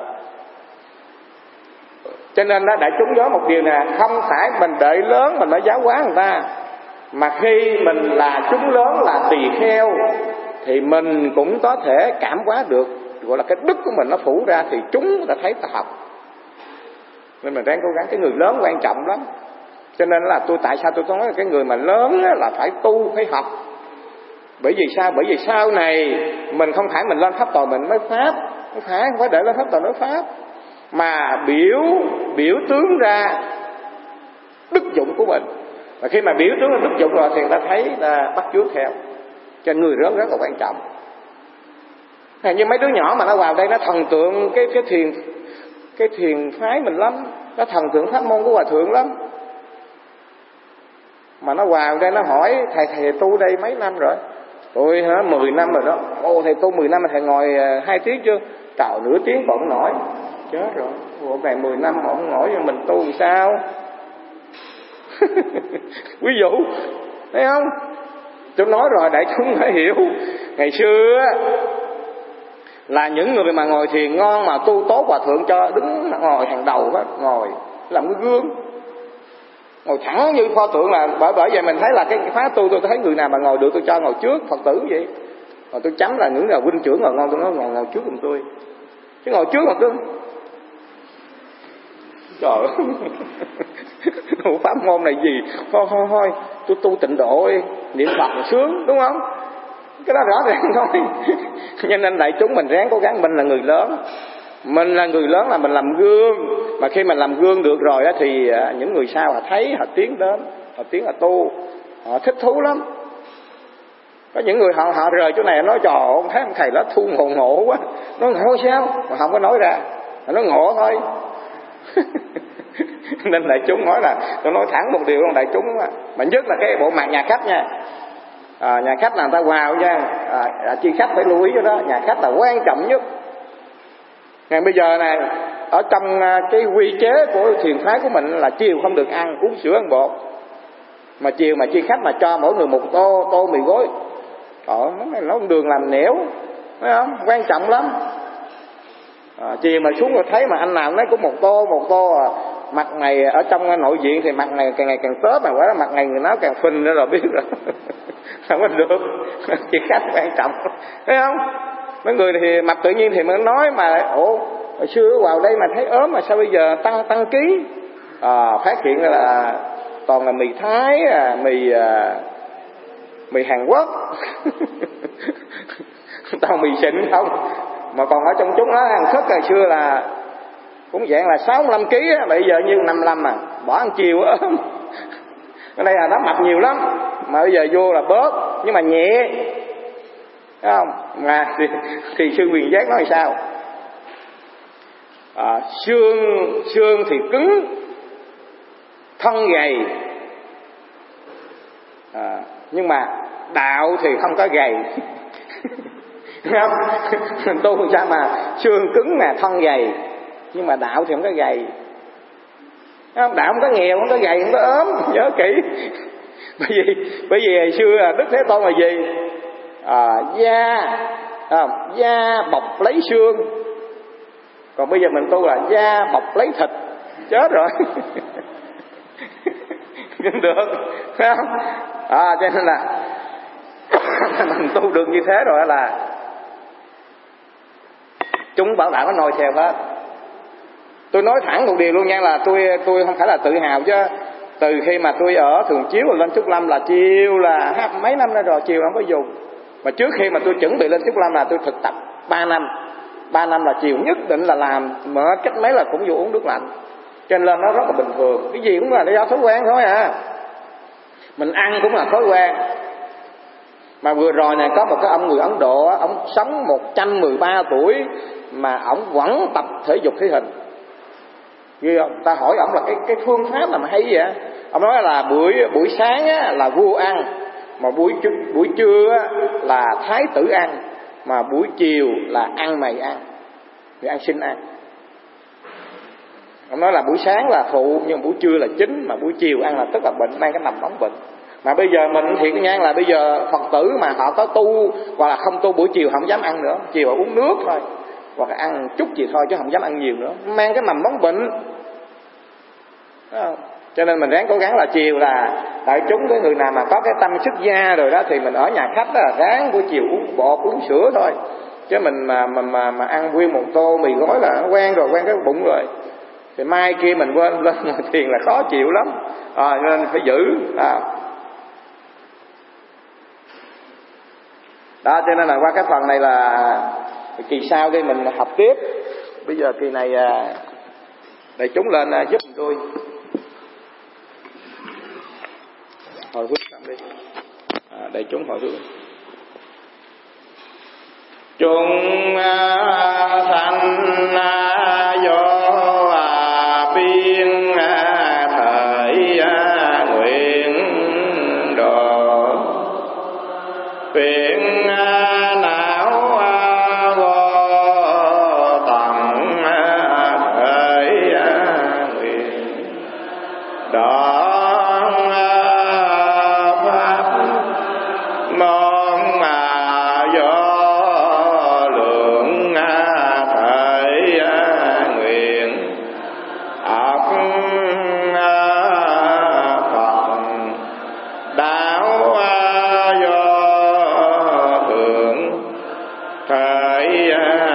Cho nên đó, đại chúng nhớ một điều nè, không phải mình đợi lớn mình mới giáo hóa người ta, mà khi mình là chúng lớn là tỳ kheo thì mình cũng có thể cảm hóa được gọi là cái đức của mình nó phủ ra thì chúng người ta thấy ta học. Nên mình ráng cố gắng. Cái người lớn quan trọng lắm. Cho nên là tôi tại sao tôi nói là cái người mà lớn là phải tu, phải học. Bởi vì sao? Bởi vì sau này mình không phải mình lên pháp tòa mình mới pháp, không phải không phải để lên pháp tòa mới pháp, mà biểu biểu tướng ra đức dụng của mình. Và khi mà biểu tướng ra đức dụng rồi thì người ta thấy là bắt chước theo. Cho nên người lớn rất là quan trọng. Như mấy đứa nhỏ mà nó vào đây nó thần tượng cái cái thiền cái thiền phái mình lắm, nó thần tượng pháp môn của hòa thượng lắm. Mà nó vào đây nó hỏi thầy thầy tu đây mấy năm rồi? Tôi hả mười năm rồi đó. Ồ thầy tu mười năm mà thầy ngồi hai tiếng chưa? Trời nửa tiếng còn không nổi. Chết rồi. Ồ này mười năm mà không nổi cho mình tu làm sao? Ví dụ, thấy không? Tôi nói rồi đại chúng phải hiểu. Ngày xưa là những người mà ngồi thiền ngon mà tu tốt hòa thượng cho đứng ngồi hàng đầu hết, ngồi làm cái gương. Ngồi thẳng như pho tượng là bởi bởi vậy mình thấy là cái khóa tu tôi thấy người nào mà ngồi được tôi cho ngồi trước, Phật tử vậy. Rồi tôi chấm là những là huynh trưởng ngồi ngon tôi nói ngồi ngồi trước cùng tôi. Chứ ngồi trước là tôi trời ơi. Pháp môn này gì? Thôi thôi thôi, tôi tu tịnh độ đi, niệm Phật là sướng đúng không? Cái đó rõ ràng thôi. Cho nên đại chúng mình ráng cố gắng, mình là người lớn. Mình là người lớn là mình làm gương. Mà khi mình làm gương được rồi đó, thì những người sau họ thấy, họ tiến đến, họ tiến là tu, họ thích thú lắm. Có những người họ họ rời chỗ này nói trời ơi, thấy ông thầy đó thu ngộ ngộ quá. Nó ngộ sao? Mà không có nói ra, nó ngộ thôi. Nên đại chúng nói là tôi nói thẳng một điều con đại chúng mà, mà nhất là cái bộ mặt nhà khách nha. À, nhà khách là người ta vào nha, à, chi khách phải lưu ý cho đó. Nhà khách là quan trọng nhất. Ngày bây giờ này ở trong cái quy chế của thiền phái của mình là chiều không được ăn uống sữa ăn bột, mà chiều mà chi khách mà cho mỗi người một tô tô mì gói. Trời ơi, nó nó đường làm nẻo, thấy không? Quan trọng lắm. À, chiều mà xuống rồi thấy mà anh nào nói cũng một tô một tô à. Mặt này ở trong nội viện thì mặt này càng ngày càng tớp, mà quá mặt này người nó càng phình nữa rồi biết rồi. Không có được. Chỉ khách quan trọng, thấy không? Mấy người thì mặt tự nhiên thì mới nói mà ủa hồi xưa vào đây mà thấy ốm mà sao bây giờ tăng tăng ký? À, phát hiện là toàn là mì Thái, mì mì Hàn Quốc, toàn mì xịn không. Mà còn ở trong chúng nó ăn thức hồi xưa là cũng dạng là sáu mươi lăm ký á, bây giờ như năm mươi lăm à, bỏ ăn chiều ốm. Ở đây là nó mập nhiều lắm, mà bây giờ vô là bớt nhưng mà nhẹ, thấy không? Mà thì, thì sư Quyền Giác nói sao? À, xương xương thì cứng, thân gầy, à, nhưng mà đạo thì không có gầy. Không? Mình tu sao mà xương cứng nè, thân gầy, nhưng mà đạo thì không có gầy. Không? Đạo không có nghèo, không có gầy, không có ốm. Nhớ kỹ. Bởi vì bởi vì hồi xưa Đức Thế Tôn là gì? À, da à, da bọc lấy xương. Còn bây giờ mình tu là da bọc lấy thịt. Chết rồi. Không được, phải không? À, cho nên là mình tu được như thế rồi là chúng bảo đạo nó nôi theo hết. Tôi nói thẳng một điều luôn nha, là tôi tôi không phải là tự hào chứ. Từ khi mà tôi ở Thường Chiếu rồi lên Trúc Lâm là chiều là mấy năm nay rồi, chiều không có dùng. Mà trước khi mà tôi chuẩn bị lên Trúc Lâm là tôi thực tập ba năm. ba năm là chiều nhất định là làm mệt cách mấy là cũng vô uống nước lạnh. Cho nên nó rất là bình thường. Cái gì cũng là do thói quen thôi à. Mình ăn cũng là thói quen. Mà vừa rồi này có một cái ông người Ấn Độ, ông sống một trăm mười ba tuổi mà ông vẫn tập thể dục thể hình. Như ông ta hỏi ông là cái cái phương pháp làm hay vậy? Ông nói là buổi buổi sáng á, là vua ăn, mà buổi buổi trưa á, là thái tử ăn, mà buổi chiều là ăn mày ăn, thì ăn xin ăn. Ông nói là buổi sáng là phụ, nhưng buổi trưa là chính, mà buổi chiều ăn là tức là bệnh, mang cái nằm nóng bệnh. Mà bây giờ mình thiệt nhan là bây giờ Phật tử mà họ có tu hoặc là không tu buổi chiều không dám ăn nữa, chiều họ uống nước thôi, hoặc là ăn chút gì thôi chứ không dám ăn nhiều nữa, mang cái mầm móng bệnh. Cho nên mình ráng cố gắng là chiều là đại chúng, cái người nào mà có cái tâm xuất gia rồi đó thì mình ở nhà khách đó là ráng buổi chiều uống bột uống sữa thôi, chứ mình mà mà mà, mà ăn nguyên một tô mì gói là nó quen rồi, quen cái bụng rồi, thì mai kia mình quên lên ngồi thiền là khó chịu lắm, à, nên phải giữ. À. Đó, cho nên là qua cái phần này là kỳ sau đây mình học tiếp. Bây giờ kỳ này đại chúng lên giúp tôi hồi hướng xong đi. À, đại chúng hồi hướng. Chúng sanh do biên thời nguyện độ phiền não vô tận thời nguyện đoạn pháp mong do lượng thời nguyện ập phần đạo do hưởng thời